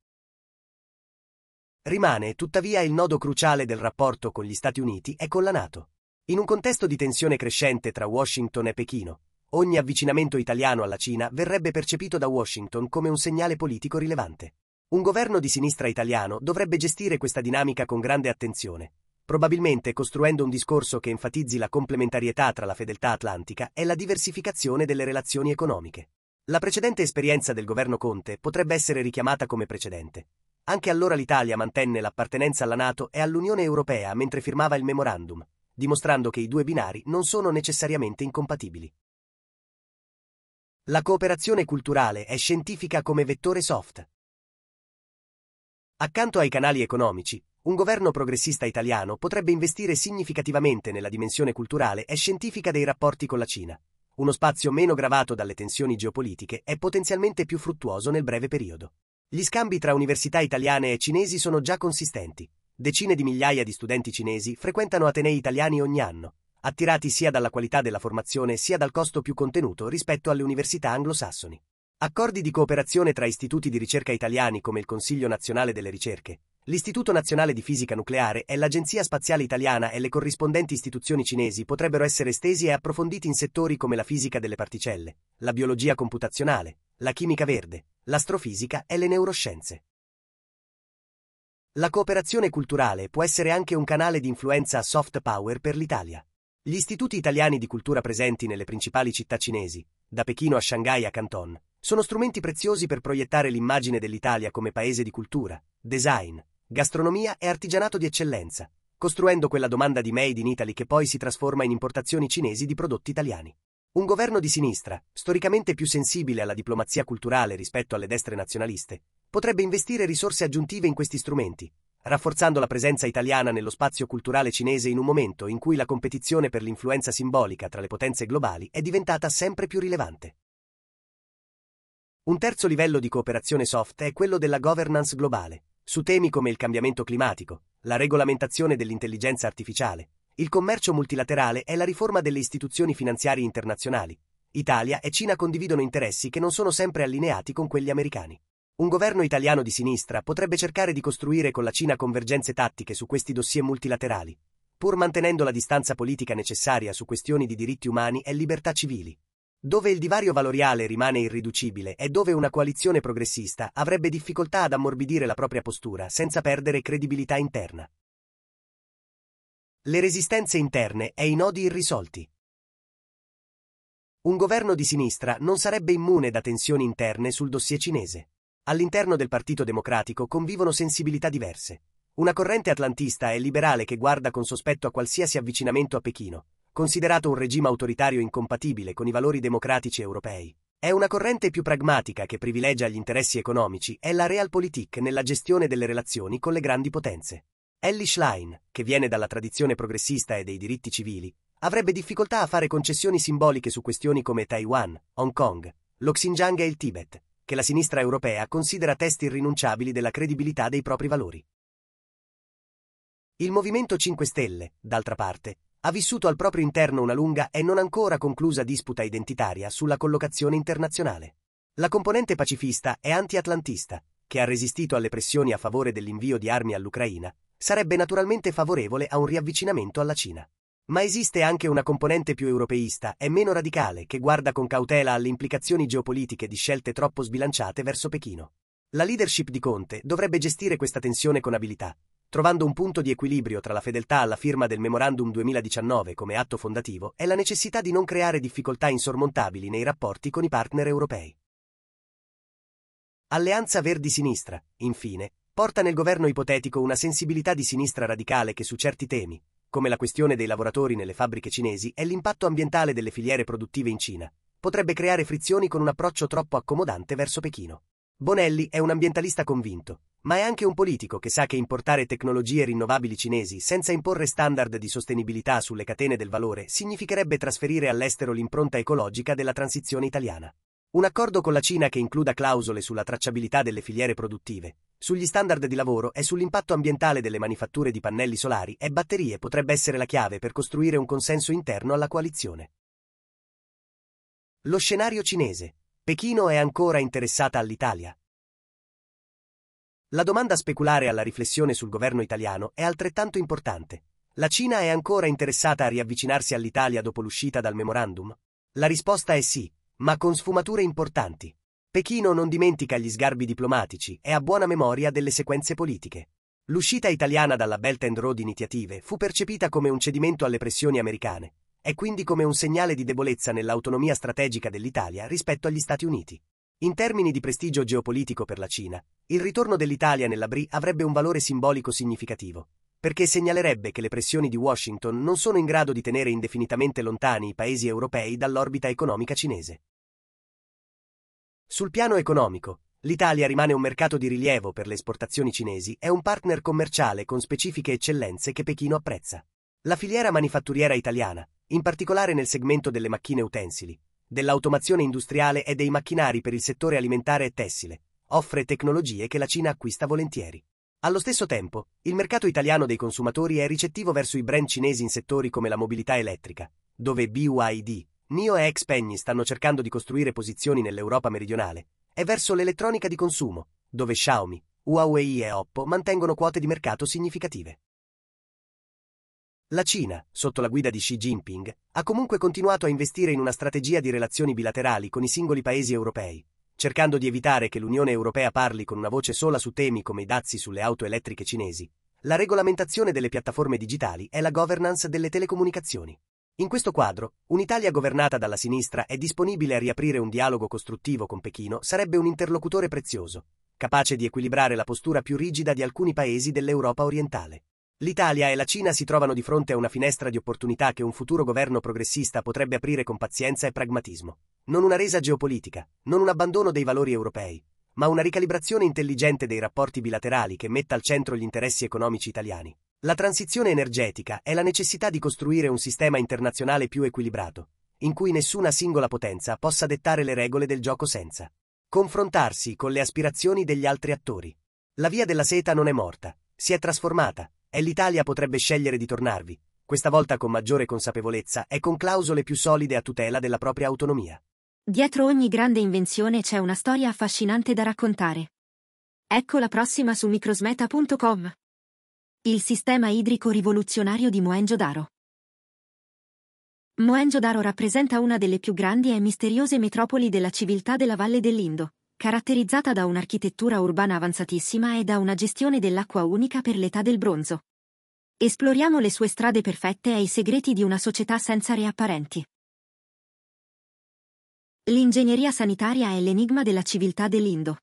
Rimane, tuttavia, il nodo cruciale del rapporto con gli Stati Uniti e con la NATO. In un contesto di tensione crescente tra Washington e Pechino, ogni avvicinamento italiano alla Cina verrebbe percepito da Washington come un segnale politico rilevante. Un governo di sinistra italiano dovrebbe gestire questa dinamica con grande attenzione, probabilmente costruendo un discorso che enfatizzi la complementarietà tra la fedeltà atlantica e la diversificazione delle relazioni economiche. La precedente esperienza del governo Conte potrebbe essere richiamata come precedente. Anche allora l'Italia mantenne l'appartenenza alla NATO e all'Unione Europea mentre firmava il memorandum, dimostrando che i due binari non sono necessariamente incompatibili. La cooperazione culturale e scientifica come vettore soft. Accanto ai canali economici, un governo progressista italiano potrebbe investire significativamente nella dimensione culturale e scientifica dei rapporti con la Cina, uno spazio meno gravato dalle tensioni geopolitiche e potenzialmente più fruttuoso nel breve periodo. Gli scambi tra università italiane e cinesi sono già consistenti. Decine di migliaia di studenti cinesi frequentano atenei italiani ogni anno, attirati sia dalla qualità della formazione sia dal costo più contenuto rispetto alle università anglosassoni. Accordi di cooperazione tra istituti di ricerca italiani come il Consiglio Nazionale delle Ricerche, l'Istituto Nazionale di Fisica Nucleare e l'Agenzia Spaziale Italiana e le corrispondenti istituzioni cinesi potrebbero essere estesi e approfonditi in settori come la fisica delle particelle, la biologia computazionale, la chimica verde, l'astrofisica e le neuroscienze. La cooperazione culturale può essere anche un canale di influenza soft power per l'Italia. Gli istituti italiani di cultura presenti nelle principali città cinesi, da Pechino a Shanghai a Canton, sono strumenti preziosi per proiettare l'immagine dell'Italia come paese di cultura, design, gastronomia e artigianato di eccellenza, costruendo quella domanda di Made in Italy che poi si trasforma in importazioni cinesi di prodotti italiani. Un governo di sinistra, storicamente più sensibile alla diplomazia culturale rispetto alle destre nazionaliste, potrebbe investire risorse aggiuntive in questi strumenti, rafforzando la presenza italiana nello spazio culturale cinese in un momento in cui la competizione per l'influenza simbolica tra le potenze globali è diventata sempre più rilevante. Un terzo livello di cooperazione soft è quello della governance globale, su temi come il cambiamento climatico, la regolamentazione dell'intelligenza artificiale, il commercio multilaterale e la riforma delle istituzioni finanziarie internazionali. Italia e Cina condividono interessi che non sono sempre allineati con quelli americani. Un governo italiano di sinistra potrebbe cercare di costruire con la Cina convergenze tattiche su questi dossier multilaterali, pur mantenendo la distanza politica necessaria su questioni di diritti umani e libertà civili. Dove il divario valoriale rimane irriducibile e dove una coalizione progressista avrebbe difficoltà ad ammorbidire la propria postura senza perdere credibilità interna. Le resistenze interne e i nodi irrisolti. Un governo di sinistra non sarebbe immune da tensioni interne sul dossier cinese. All'interno del Partito Democratico convivono sensibilità diverse. Una corrente atlantista e liberale che guarda con sospetto a qualsiasi avvicinamento a Pechino, considerato un regime autoritario incompatibile con i valori democratici europei. È una corrente più pragmatica che privilegia gli interessi economici e la realpolitik nella gestione delle relazioni con le grandi potenze. Elly Schlein, che viene dalla tradizione progressista e dei diritti civili, avrebbe difficoltà a fare concessioni simboliche su questioni come Taiwan, Hong Kong, lo Xinjiang e il Tibet, che la sinistra europea considera test irrinunciabili della credibilità dei propri valori. Il Movimento cinque Stelle, d'altra parte, ha vissuto al proprio interno una lunga e non ancora conclusa disputa identitaria sulla collocazione internazionale. La componente pacifista e anti-atlantista, che ha resistito alle pressioni a favore dell'invio di armi all'Ucraina, sarebbe naturalmente favorevole a un riavvicinamento alla Cina. Ma esiste anche una componente più europeista e meno radicale che guarda con cautela alle implicazioni geopolitiche di scelte troppo sbilanciate verso Pechino. La leadership di Conte dovrebbe gestire questa tensione con abilità, trovando un punto di equilibrio tra la fedeltà alla firma del Memorandum duemiladiciannove come atto fondativo e la necessità di non creare difficoltà insormontabili nei rapporti con i partner europei. Alleanza Verdi-Sinistra, infine, porta nel governo ipotetico una sensibilità di sinistra radicale che su certi temi, come la questione dei lavoratori nelle fabbriche cinesi e l'impatto ambientale delle filiere produttive in Cina, potrebbe creare frizioni con un approccio troppo accomodante verso Pechino. Bonelli è un ambientalista convinto, ma è anche un politico che sa che importare tecnologie rinnovabili cinesi senza imporre standard di sostenibilità sulle catene del valore significherebbe trasferire all'estero l'impronta ecologica della transizione italiana. Un accordo con la Cina che includa clausole sulla tracciabilità delle filiere produttive, sugli standard di lavoro e sull'impatto ambientale delle manifatture di pannelli solari e batterie potrebbe essere la chiave per costruire un consenso interno alla coalizione. Lo scenario cinese. Pechino è ancora interessata all'Italia. La domanda speculare alla riflessione sul governo italiano è altrettanto importante. La Cina è ancora interessata a riavvicinarsi all'Italia dopo l'uscita dal memorandum? La risposta è sì, ma con sfumature importanti. Pechino non dimentica gli sgarbi diplomatici e ha buona memoria delle sequenze politiche. L'uscita italiana dalla Belt and Road Initiative fu percepita come un cedimento alle pressioni americane, e quindi come un segnale di debolezza nell'autonomia strategica dell'Italia rispetto agli Stati Uniti. In termini di prestigio geopolitico per la Cina, il ritorno dell'Italia nella B R I avrebbe un valore simbolico significativo, perché segnalerebbe che le pressioni di Washington non sono in grado di tenere indefinitamente lontani i paesi europei dall'orbita economica cinese. Sul piano economico, l'Italia rimane un mercato di rilievo per le esportazioni cinesi e un partner commerciale con specifiche eccellenze che Pechino apprezza. La filiera manifatturiera italiana, in particolare nel segmento delle macchine utensili, dell'automazione industriale e dei macchinari per il settore alimentare e tessile, offre tecnologie che la Cina acquista volentieri. Allo stesso tempo, il mercato italiano dei consumatori è ricettivo verso i brand cinesi in settori come la mobilità elettrica, dove B Y D, NIO e Xpeng stanno cercando di costruire posizioni nell'Europa meridionale, e verso l'elettronica di consumo, dove Xiaomi, Huawei e Oppo mantengono quote di mercato significative. La Cina, sotto la guida di Xi Jinping, ha comunque continuato a investire in una strategia di relazioni bilaterali con i singoli paesi europei, cercando di evitare che l'Unione Europea parli con una voce sola su temi come i dazi sulle auto elettriche cinesi, la regolamentazione delle piattaforme digitali e la governance delle telecomunicazioni. In questo quadro, un'Italia governata dalla sinistra e disponibile a riaprire un dialogo costruttivo con Pechino sarebbe un interlocutore prezioso, capace di equilibrare la postura più rigida di alcuni paesi dell'Europa orientale. L'Italia e la Cina si trovano di fronte a una finestra di opportunità che un futuro governo progressista potrebbe aprire con pazienza e pragmatismo. Non una resa geopolitica, non un abbandono dei valori europei, ma una ricalibrazione intelligente dei rapporti bilaterali che metta al centro gli interessi economici italiani. La transizione energetica è la necessità di costruire un sistema internazionale più equilibrato, in cui nessuna singola potenza possa dettare le regole del gioco senza confrontarsi con le aspirazioni degli altri attori. La via della seta non è morta, si è trasformata, e l'Italia potrebbe scegliere di tornarvi, questa volta con maggiore consapevolezza e con clausole più solide a tutela della propria autonomia. Dietro ogni grande invenzione c'è una storia affascinante da raccontare. Ecco la prossima su microsmeta punto com. Il sistema idrico rivoluzionario di Mohenjo-Daro. Mohenjo-Daro rappresenta una delle più grandi e misteriose metropoli della civiltà della Valle dell'Indo, caratterizzata da un'architettura urbana avanzatissima e da una gestione dell'acqua unica per l'età del bronzo. Esploriamo le sue strade perfette e i segreti di una società senza re apparenti. L'ingegneria sanitaria è l'enigma della civiltà dell'Indo.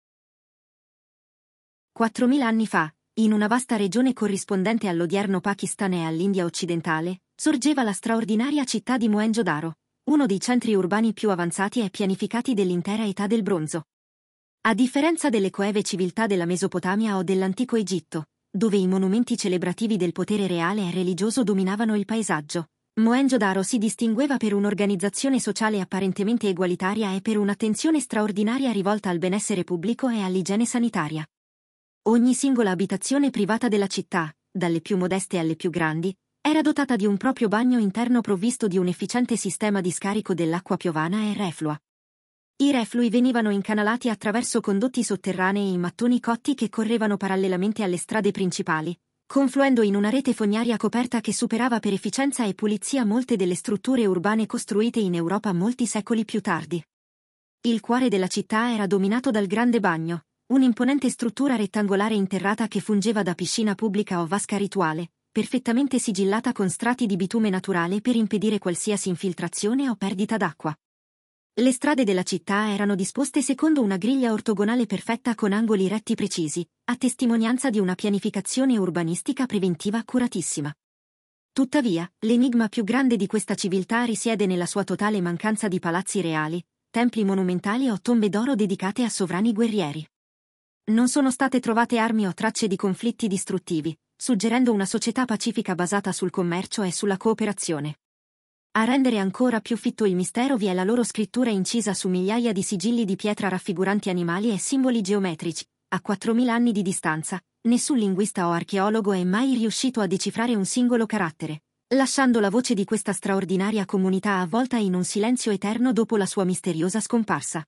quattromila anni fa, in una vasta regione corrispondente all'odierno Pakistan e all'India occidentale, sorgeva la straordinaria città di Mohenjo-Daro, uno dei centri urbani più avanzati e pianificati dell'intera età del bronzo. A differenza delle coeve civiltà della Mesopotamia o dell'antico Egitto, dove i monumenti celebrativi del potere reale e religioso dominavano il paesaggio, Mohenjo-Daro si distingueva per un'organizzazione sociale apparentemente egualitaria e per un'attenzione straordinaria rivolta al benessere pubblico e all'igiene sanitaria. Ogni singola abitazione privata della città, dalle più modeste alle più grandi, era dotata di un proprio bagno interno provvisto di un efficiente sistema di scarico dell'acqua piovana e reflua. I reflui venivano incanalati attraverso condotti sotterranei in mattoni cotti che correvano parallelamente alle strade principali, confluendo in una rete fognaria coperta che superava per efficienza e pulizia molte delle strutture urbane costruite in Europa molti secoli più tardi. Il cuore della città era dominato dal Grande Bagno, un'imponente struttura rettangolare interrata che fungeva da piscina pubblica o vasca rituale, perfettamente sigillata con strati di bitume naturale per impedire qualsiasi infiltrazione o perdita d'acqua. Le strade della città erano disposte secondo una griglia ortogonale perfetta con angoli retti precisi, a testimonianza di una pianificazione urbanistica preventiva accuratissima. Tuttavia, l'enigma più grande di questa civiltà risiede nella sua totale mancanza di palazzi reali, templi monumentali o tombe d'oro dedicate a sovrani guerrieri. Non sono state trovate armi o tracce di conflitti distruttivi, suggerendo una società pacifica basata sul commercio e sulla cooperazione. A rendere ancora più fitto il mistero vi è la loro scrittura incisa su migliaia di sigilli di pietra raffiguranti animali e simboli geometrici. A quattromila anni di distanza, nessun linguista o archeologo è mai riuscito a decifrare un singolo carattere, lasciando la voce di questa straordinaria comunità avvolta in un silenzio eterno dopo la sua misteriosa scomparsa.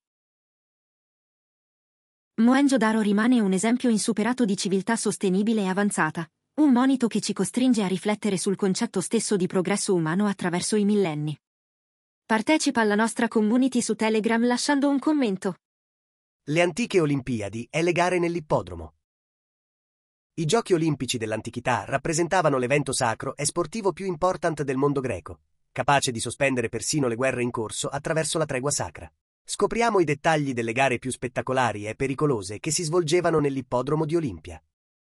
Mohenjo-Daro rimane un esempio insuperato di civiltà sostenibile e avanzata, un monito che ci costringe a riflettere sul concetto stesso di progresso umano attraverso i millenni. Partecipa alla nostra community su Telegram lasciando un commento. Le antiche Olimpiadi e le gare nell'ippodromo. I Giochi olimpici dell'antichità rappresentavano l'evento sacro e sportivo più important del mondo greco, capace di sospendere persino le guerre in corso attraverso la tregua sacra. Scopriamo i dettagli delle gare più spettacolari e pericolose che si svolgevano nell'ippodromo di Olimpia.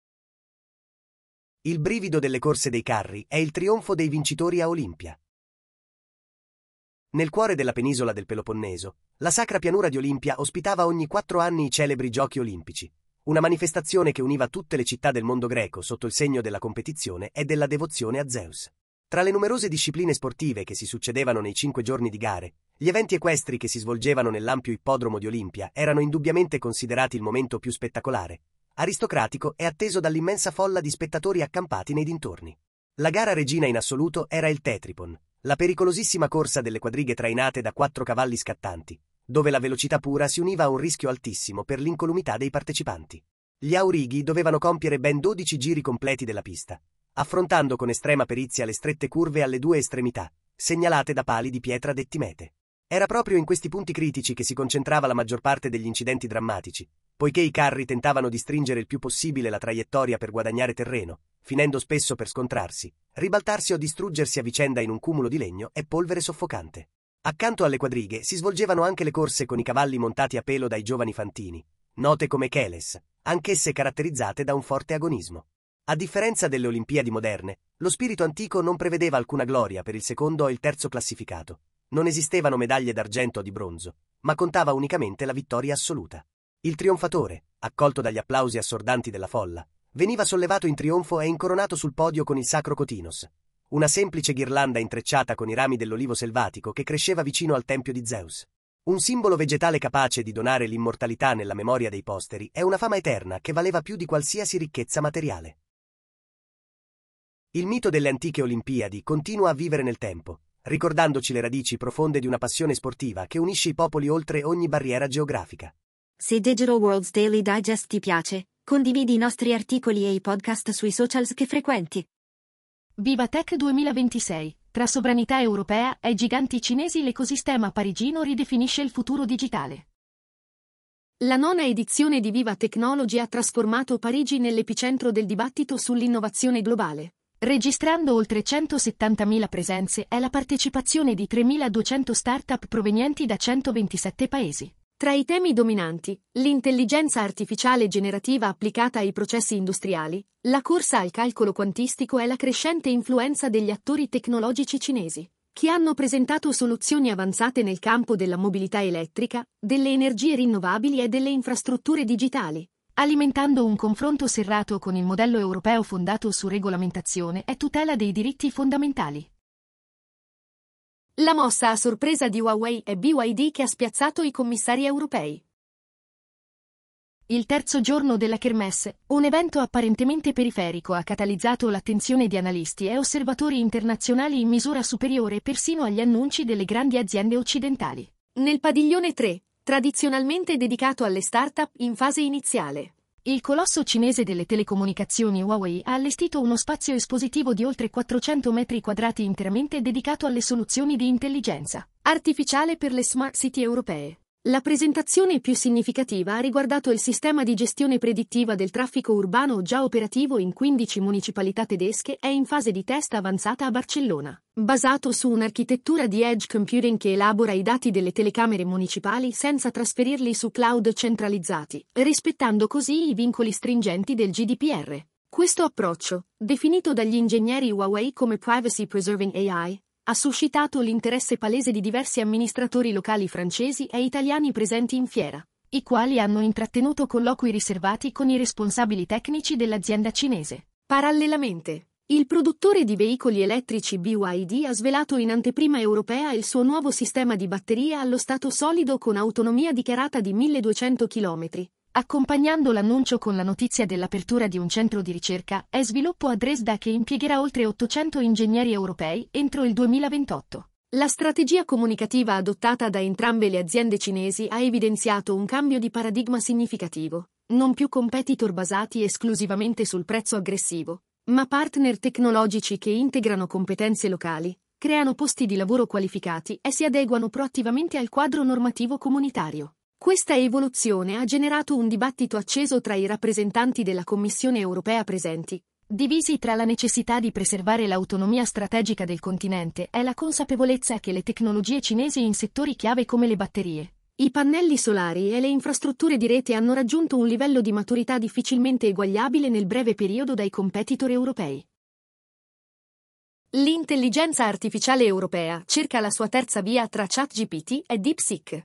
Il brivido delle corse dei carri è il trionfo dei vincitori a Olimpia. Nel cuore della penisola del Peloponneso, la sacra pianura di Olimpia ospitava ogni quattro anni i celebri Giochi olimpici, una manifestazione che univa tutte le città del mondo greco sotto il segno della competizione e della devozione a Zeus. Tra le numerose discipline sportive che si succedevano nei cinque giorni di gare, gli eventi equestri che si svolgevano nell'ampio ippodromo di Olimpia erano indubbiamente considerati il momento più spettacolare, aristocratico e atteso dall'immensa folla di spettatori accampati nei dintorni. La gara regina in assoluto era il Tetripon, la pericolosissima corsa delle quadrighe trainate da quattro cavalli scattanti, dove la velocità pura si univa a un rischio altissimo per l'incolumità dei partecipanti. Gli aurighi dovevano compiere ben dodici giri completi della pista, affrontando con estrema perizia le strette curve alle due estremità, segnalate da pali di pietra detti mete. Era proprio in questi punti critici che si concentrava la maggior parte degli incidenti drammatici, poiché i carri tentavano di stringere il più possibile la traiettoria per guadagnare terreno, finendo spesso per scontrarsi, ribaltarsi o distruggersi a vicenda in un cumulo di legno e polvere soffocante. Accanto alle quadrighe si svolgevano anche le corse con i cavalli montati a pelo dai giovani fantini, note come cheles, anch'esse caratterizzate da un forte agonismo. A differenza delle Olimpiadi moderne, lo spirito antico non prevedeva alcuna gloria per il secondo o il terzo classificato. Non esistevano medaglie d'argento o di bronzo, ma contava unicamente la vittoria assoluta. Il trionfatore, accolto dagli applausi assordanti della folla, veniva sollevato in trionfo e incoronato sul podio con il sacro Cotinos, una semplice ghirlanda intrecciata con i rami dell'olivo selvatico che cresceva vicino al tempio di Zeus. Un simbolo vegetale capace di donare l'immortalità nella memoria dei posteri è una fama eterna che valeva più di qualsiasi ricchezza materiale. Il mito delle antiche Olimpiadi continua a vivere nel tempo, ricordandoci le radici profonde di una passione sportiva che unisce i popoli oltre ogni barriera geografica. Se Digital Worlds Daily Digest ti piace, condividi i nostri articoli e i podcast sui socials che frequenti. Vivatech duemilaventisei. Tra sovranità europea e giganti cinesi l'ecosistema parigino ridefinisce il futuro digitale. La nona edizione di Viva Technology ha trasformato Parigi nell'epicentro del dibattito sull'innovazione globale. Registrando oltre centosettantamila presenze e la partecipazione di tremiladuecento start-up provenienti da centoventisette paesi. Tra i temi dominanti, l'intelligenza artificiale generativa applicata ai processi industriali, la corsa al calcolo quantistico e la crescente influenza degli attori tecnologici cinesi, che hanno presentato soluzioni avanzate nel campo della mobilità elettrica, delle energie rinnovabili e delle infrastrutture digitali, alimentando un confronto serrato con il modello europeo fondato su regolamentazione e tutela dei diritti fondamentali. La mossa a sorpresa di Huawei e B Y D che ha spiazzato i commissari europei. Il terzo giorno della Kermesse, un evento apparentemente periferico ha catalizzato l'attenzione di analisti e osservatori internazionali in misura superiore persino agli annunci delle grandi aziende occidentali. Nel padiglione tre, tradizionalmente dedicato alle start-up in fase iniziale, il colosso cinese delle telecomunicazioni Huawei ha allestito uno spazio espositivo di oltre quattrocento metri quadrati interamente dedicato alle soluzioni di intelligenza artificiale per le smart city europee. La presentazione più significativa ha riguardato il sistema di gestione predittiva del traffico urbano già operativo in quindici municipalità tedesche e in fase di test avanzata a Barcellona, basato su un'architettura di edge computing che elabora i dati delle telecamere municipali senza trasferirli su cloud centralizzati, rispettando così i vincoli stringenti del G D P R. Questo approccio, definito dagli ingegneri Huawei come Privacy Preserving A I, ha suscitato l'interesse palese di diversi amministratori locali francesi e italiani presenti in fiera, i quali hanno intrattenuto colloqui riservati con i responsabili tecnici dell'azienda cinese. Parallelamente, il produttore di veicoli elettrici B Y D ha svelato in anteprima europea il suo nuovo sistema di batterie allo stato solido con autonomia dichiarata di milleduecento chilometri, accompagnando l'annuncio con la notizia dell'apertura di un centro di ricerca e sviluppo a Dresda che impiegherà oltre ottocento ingegneri europei entro il duemilaventotto. La strategia comunicativa adottata da entrambe le aziende cinesi ha evidenziato un cambio di paradigma significativo, non più competitor basati esclusivamente sul prezzo aggressivo, ma partner tecnologici che integrano competenze locali, creano posti di lavoro qualificati e si adeguano proattivamente al quadro normativo comunitario. Questa evoluzione ha generato un dibattito acceso tra i rappresentanti della Commissione europea presenti, divisi tra la necessità di preservare l'autonomia strategica del continente e la consapevolezza che le tecnologie cinesi in settori chiave come le batterie, i pannelli solari e le infrastrutture di rete hanno raggiunto un livello di maturità difficilmente eguagliabile nel breve periodo dai competitor europei. L'intelligenza artificiale europea cerca la sua terza via tra ChatGPT e DeepSeek.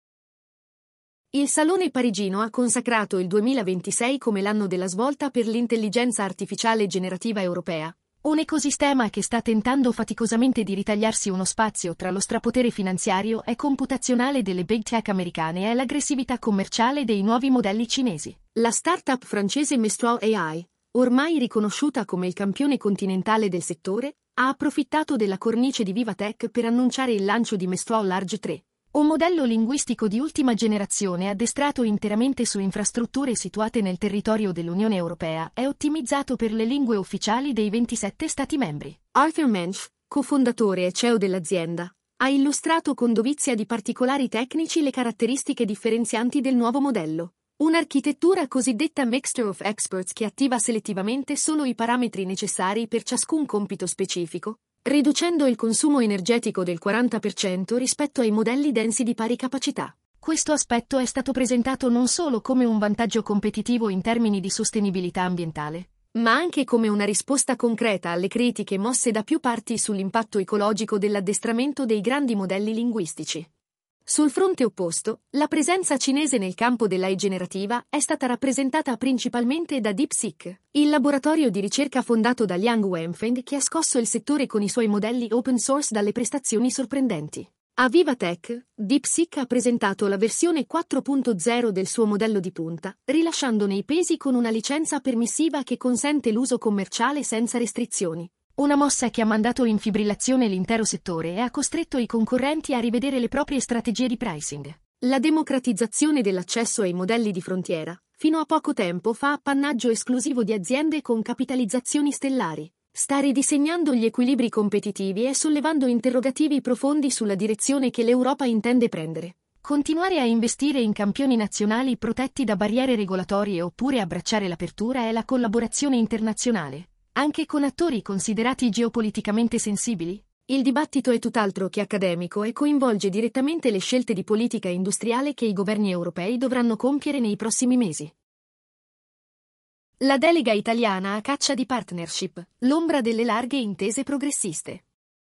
Il Salone parigino ha consacrato il duemilaventisei come l'anno della svolta per l'intelligenza artificiale generativa europea, un ecosistema che sta tentando faticosamente di ritagliarsi uno spazio tra lo strapotere finanziario e computazionale delle big tech americane e l'aggressività commerciale dei nuovi modelli cinesi. La startup francese Mistral A I, ormai riconosciuta come il campione continentale del settore, ha approfittato della cornice di Vivatech per annunciare il lancio di Mistral Large tre. Un modello linguistico di ultima generazione addestrato interamente su infrastrutture situate nel territorio dell'Unione Europea e ottimizzato per le lingue ufficiali dei ventisette Stati membri. Arthur Mensch, cofondatore e C E O dell'azienda, ha illustrato con dovizia di particolari tecnici le caratteristiche differenzianti del nuovo modello. Un'architettura cosiddetta Mixture of Experts che attiva selettivamente solo i parametri necessari per ciascun compito specifico, riducendo il consumo energetico del quaranta per cento rispetto ai modelli densi di pari capacità. Questo aspetto è stato presentato non solo come un vantaggio competitivo in termini di sostenibilità ambientale, ma anche come una risposta concreta alle critiche mosse da più parti sull'impatto ecologico dell'addestramento dei grandi modelli linguistici. Sul fronte opposto, la presenza cinese nel campo dell'A I generativa è stata rappresentata principalmente da DeepSeek, il laboratorio di ricerca fondato da Liang Wenfeng che ha scosso il settore con i suoi modelli open source dalle prestazioni sorprendenti. A VivaTech, DeepSeek ha presentato la versione quattro punto zero del suo modello di punta, rilasciandone i pesi con una licenza permissiva che consente l'uso commerciale senza restrizioni. Una mossa che ha mandato in fibrillazione l'intero settore e ha costretto i concorrenti a rivedere le proprie strategie di pricing. La democratizzazione dell'accesso ai modelli di frontiera, fino a poco tempo fa appannaggio esclusivo di aziende con capitalizzazioni stellari, sta ridisegnando gli equilibri competitivi e sollevando interrogativi profondi sulla direzione che l'Europa intende prendere. Continuare a investire in campioni nazionali protetti da barriere regolatorie oppure abbracciare l'apertura è la collaborazione internazionale, anche con attori considerati geopoliticamente sensibili? Il dibattito è tutt'altro che accademico e coinvolge direttamente le scelte di politica industriale che i governi europei dovranno compiere nei prossimi mesi. La delega italiana a caccia di partnership, l'ombra delle larghe intese progressiste.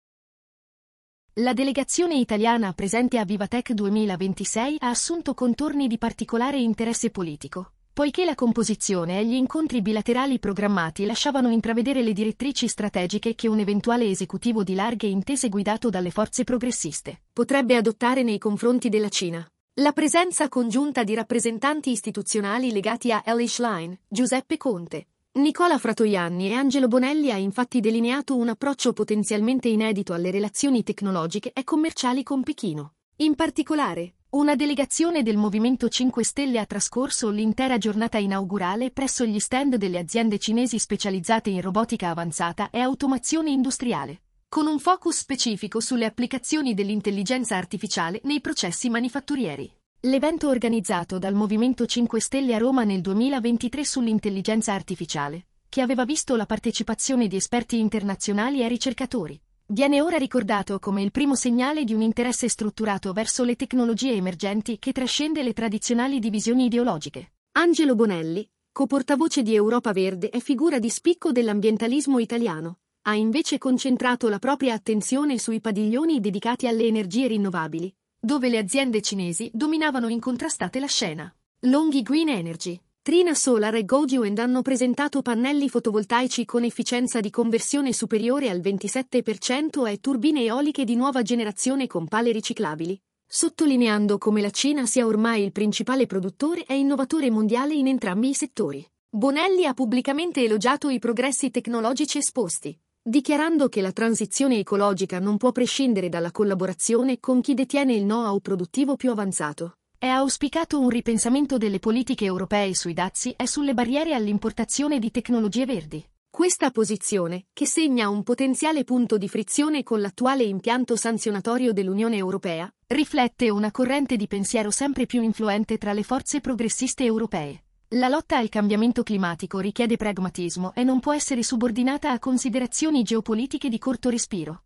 La delegazione italiana presente a VivaTech duemilaventisei ha assunto contorni di particolare interesse politico, poiché la composizione e gli incontri bilaterali programmati lasciavano intravedere le direttrici strategiche che un eventuale esecutivo di larghe intese guidato dalle forze progressiste potrebbe adottare nei confronti della Cina. La presenza congiunta di rappresentanti istituzionali legati a Elly Schlein, Giuseppe Conte, Nicola Fratoianni e Angelo Bonelli ha infatti delineato un approccio potenzialmente inedito alle relazioni tecnologiche e commerciali con Pechino. In particolare, una delegazione del Movimento cinque Stelle ha trascorso l'intera giornata inaugurale presso gli stand delle aziende cinesi specializzate in robotica avanzata e automazione industriale, con un focus specifico sulle applicazioni dell'intelligenza artificiale nei processi manifatturieri. L'evento organizzato dal Movimento cinque Stelle a Roma nel duemilaventitré sull'intelligenza artificiale, che aveva visto la partecipazione di esperti internazionali e ricercatori, viene ora ricordato come il primo segnale di un interesse strutturato verso le tecnologie emergenti che trascende le tradizionali divisioni ideologiche. Angelo Bonelli, co-portavoce di Europa Verde e figura di spicco dell'ambientalismo italiano, ha invece concentrato la propria attenzione sui padiglioni dedicati alle energie rinnovabili, dove le aziende cinesi dominavano incontrastate la scena. Longhi Green Energy, Trina Solar e Gojuend hanno presentato pannelli fotovoltaici con efficienza di conversione superiore al ventisette per cento e turbine eoliche di nuova generazione con pale riciclabili, sottolineando come la Cina sia ormai il principale produttore e innovatore mondiale in entrambi i settori. Bonelli ha pubblicamente elogiato i progressi tecnologici esposti, dichiarando che la transizione ecologica non può prescindere dalla collaborazione con chi detiene il know-how produttivo più avanzato. E ha auspicato un ripensamento delle politiche europee sui dazi e sulle barriere all'importazione di tecnologie verdi. Questa posizione, che segna un potenziale punto di frizione con l'attuale impianto sanzionatorio dell'Unione Europea, riflette una corrente di pensiero sempre più influente tra le forze progressiste europee. La lotta al cambiamento climatico richiede pragmatismo e non può essere subordinata a considerazioni geopolitiche di corto respiro.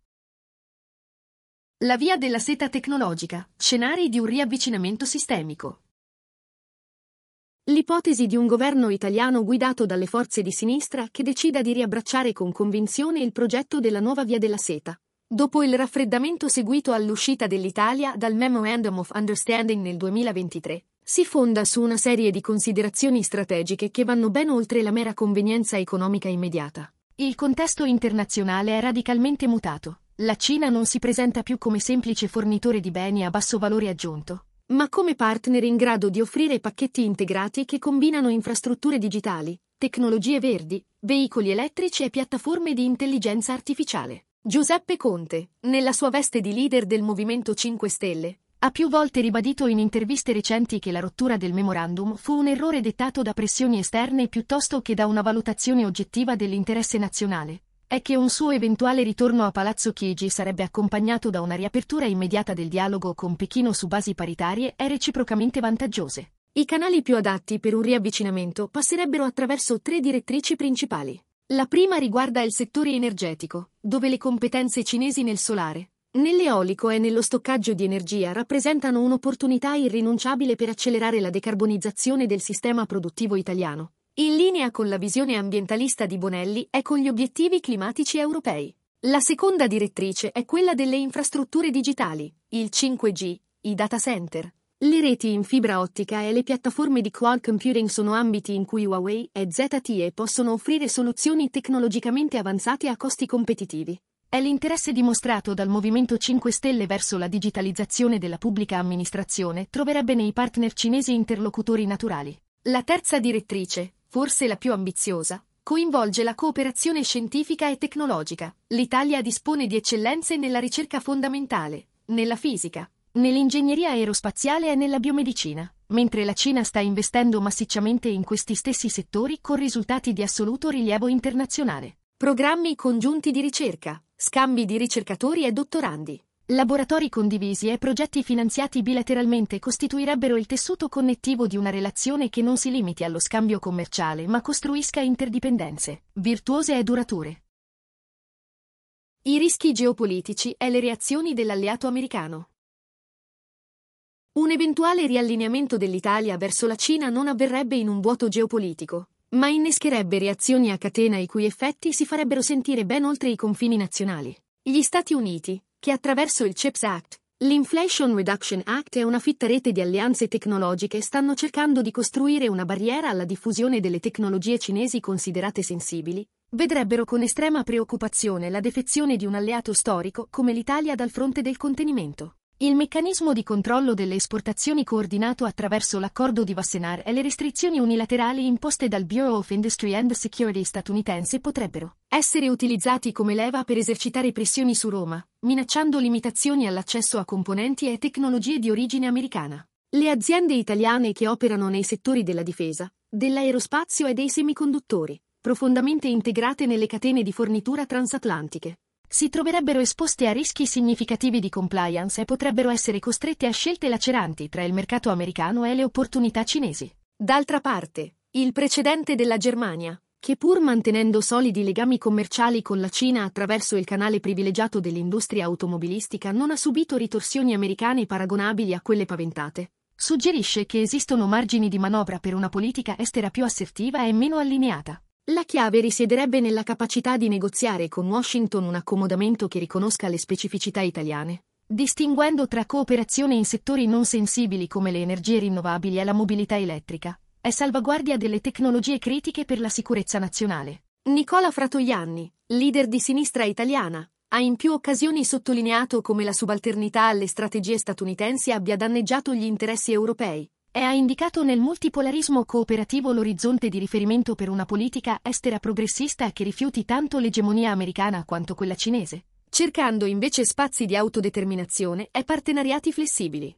La via della seta tecnologica, scenari di un riavvicinamento sistemico. L'ipotesi di un governo italiano guidato dalle forze di sinistra che decida di riabbracciare con convinzione il progetto della nuova via della seta, dopo il raffreddamento seguito all'uscita dell'Italia dal Memorandum of Understanding nel duemilaventitré, si fonda su una serie di considerazioni strategiche che vanno ben oltre la mera convenienza economica immediata. Il contesto internazionale è radicalmente mutato. La Cina non si presenta più come semplice fornitore di beni a basso valore aggiunto, ma come partner in grado di offrire pacchetti integrati che combinano infrastrutture digitali, tecnologie verdi, veicoli elettrici e piattaforme di intelligenza artificiale. Giuseppe Conte, nella sua veste di leader del Movimento cinque Stelle, ha più volte ribadito in interviste recenti che la rottura del memorandum fu un errore dettato da pressioni esterne piuttosto che da una valutazione oggettiva dell'interesse nazionale, e che un suo eventuale ritorno a Palazzo Chigi sarebbe accompagnato da una riapertura immediata del dialogo con Pechino su basi paritarie e reciprocamente vantaggiose. I canali più adatti per un riavvicinamento passerebbero attraverso tre direttrici principali. La prima riguarda il settore energetico, dove le competenze cinesi nel solare, nell'eolico e nello stoccaggio di energia rappresentano un'opportunità irrinunciabile per accelerare la decarbonizzazione del sistema produttivo italiano, In linea con la visione ambientalista di Bonelli e con gli obiettivi climatici europei. La seconda direttrice è quella delle infrastrutture digitali, il cinque G, i data center. Le reti in fibra ottica e le piattaforme di cloud computing sono ambiti in cui Huawei e Z T E possono offrire soluzioni tecnologicamente avanzate a costi competitivi. È l'interesse dimostrato dal Movimento cinque Stelle verso la digitalizzazione della pubblica amministrazione troverebbe nei partner cinesi interlocutori naturali. La terza direttrice, forse la più ambiziosa, coinvolge la cooperazione scientifica e tecnologica. L'Italia dispone di eccellenze nella ricerca fondamentale, nella fisica, nell'ingegneria aerospaziale e nella biomedicina, mentre la Cina sta investendo massicciamente in questi stessi settori con risultati di assoluto rilievo internazionale. Programmi congiunti di ricerca, scambi di ricercatori e dottorandi, laboratori condivisi e progetti finanziati bilateralmente costituirebbero il tessuto connettivo di una relazione che non si limiti allo scambio commerciale ma costruisca interdipendenze, virtuose e durature. I rischi geopolitici e le reazioni dell'alleato americano. Un eventuale riallineamento dell'Italia verso la Cina non avverrebbe in un vuoto geopolitico, ma innescherebbe reazioni a catena i cui effetti si farebbero sentire ben oltre i confini nazionali. Gli Stati Uniti, che attraverso il CHIPS Act, l'Inflation Reduction Act e una fitta rete di alleanze tecnologiche stanno cercando di costruire una barriera alla diffusione delle tecnologie cinesi considerate sensibili, vedrebbero con estrema preoccupazione la defezione di un alleato storico come l'Italia dal fronte del contenimento. Il meccanismo di controllo delle esportazioni coordinato attraverso l'accordo di Wassenaar e le restrizioni unilaterali imposte dal Bureau of Industry and Security statunitense potrebbero essere utilizzati come leva per esercitare pressioni su Roma, minacciando limitazioni all'accesso a componenti e tecnologie di origine americana. Le aziende italiane che operano nei settori della difesa, dell'aerospazio e dei semiconduttori, profondamente integrate nelle catene di fornitura transatlantiche, si troverebbero esposte a rischi significativi di compliance e potrebbero essere costrette a scelte laceranti tra il mercato americano e le opportunità cinesi. D'altra parte, il precedente della Germania, che pur mantenendo solidi legami commerciali con la Cina attraverso il canale privilegiato dell'industria automobilistica, non ha subito ritorsioni americane paragonabili a quelle paventate, suggerisce che esistono margini di manovra per una politica estera più assertiva e meno allineata. La chiave risiederebbe nella capacità di negoziare con Washington un accomodamento che riconosca le specificità italiane, distinguendo tra cooperazione in settori non sensibili come le energie rinnovabili e la mobilità elettrica, e salvaguardia delle tecnologie critiche per la sicurezza nazionale. Nicola Fratoianni, leader di sinistra italiana, ha in più occasioni sottolineato come la subalternità alle strategie statunitensi abbia danneggiato gli interessi europei, e ha indicato nel multipolarismo cooperativo l'orizzonte di riferimento per una politica estera progressista che rifiuti tanto l'egemonia americana quanto quella cinese, cercando invece spazi di autodeterminazione e partenariati flessibili.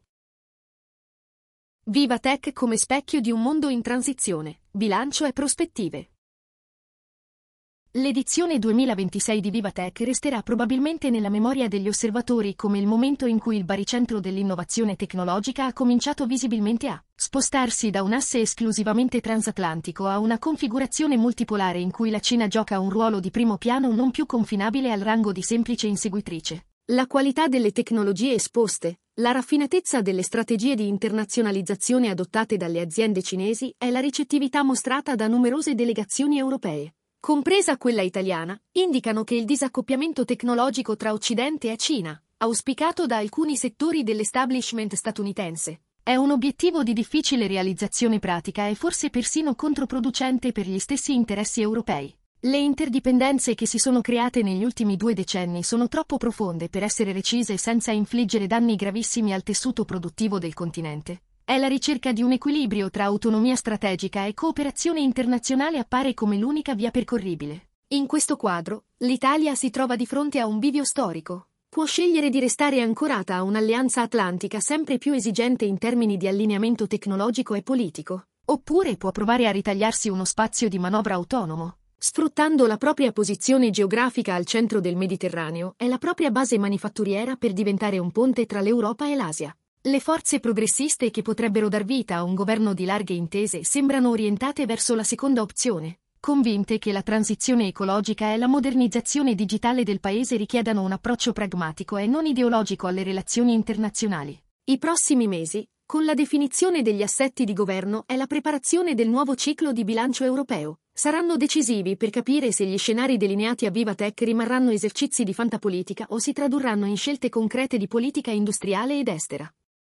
Vivatech come specchio di un mondo in transizione, bilancio e prospettive. L'edizione duemilaventisei di Vivatech resterà probabilmente nella memoria degli osservatori come il momento in cui il baricentro dell'innovazione tecnologica ha cominciato visibilmente a spostarsi da un asse esclusivamente transatlantico a una configurazione multipolare in cui la Cina gioca un ruolo di primo piano non più confinabile al rango di semplice inseguitrice. La qualità delle tecnologie esposte, la raffinatezza delle strategie di internazionalizzazione adottate dalle aziende cinesi e la ricettività mostrata da numerose delegazioni europee, compresa quella italiana, indicano che il disaccoppiamento tecnologico tra Occidente e Cina, auspicato da alcuni settori dell'establishment statunitense, è un obiettivo di difficile realizzazione pratica e forse persino controproducente per gli stessi interessi europei. Le interdipendenze che si sono create negli ultimi due decenni sono troppo profonde per essere recise senza infliggere danni gravissimi al tessuto produttivo del continente. È la ricerca di un equilibrio tra autonomia strategica e cooperazione internazionale appare come l'unica via percorribile. In questo quadro, l'Italia si trova di fronte a un bivio storico. Può scegliere di restare ancorata a un'alleanza atlantica sempre più esigente in termini di allineamento tecnologico e politico, oppure può provare a ritagliarsi uno spazio di manovra autonomo, sfruttando la propria posizione geografica al centro del Mediterraneo e la propria base manifatturiera per diventare un ponte tra l'Europa e l'Asia. Le forze progressiste che potrebbero dar vita a un governo di larghe intese sembrano orientate verso la seconda opzione, convinte che la transizione ecologica e la modernizzazione digitale del paese richiedano un approccio pragmatico e non ideologico alle relazioni internazionali. I prossimi mesi, Con la definizione degli assetti di governo e la preparazione del nuovo ciclo di bilancio europeo, saranno decisivi per capire se gli scenari delineati a Vivatech rimarranno esercizi di fantapolitica o si tradurranno in scelte concrete di politica industriale ed estera.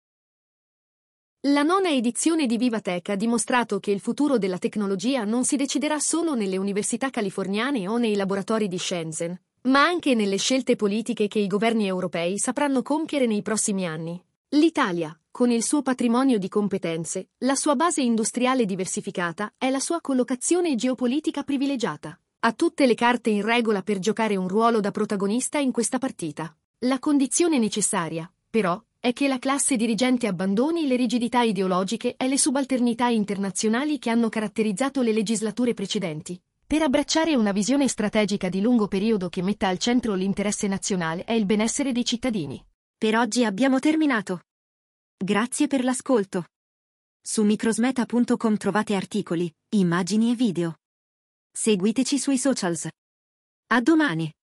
La nona edizione di Vivatech ha dimostrato che il futuro della tecnologia non si deciderà solo nelle università californiane o nei laboratori di Shenzhen, ma anche nelle scelte politiche che i governi europei sapranno compiere nei prossimi anni. L'Italia, con il suo patrimonio di competenze, la sua base industriale diversificata e la sua collocazione geopolitica privilegiata, ha tutte le carte in regola per giocare un ruolo da protagonista in questa partita. La condizione necessaria, però, è che la classe dirigente abbandoni le rigidità ideologiche e le subalternità internazionali che hanno caratterizzato le legislature precedenti, per abbracciare una visione strategica di lungo periodo che metta al centro l'interesse nazionale e il benessere dei cittadini. Per oggi abbiamo terminato. Grazie per l'ascolto. Su microsmeta punto com trovate articoli, immagini e video. Seguiteci sui socials. A domani!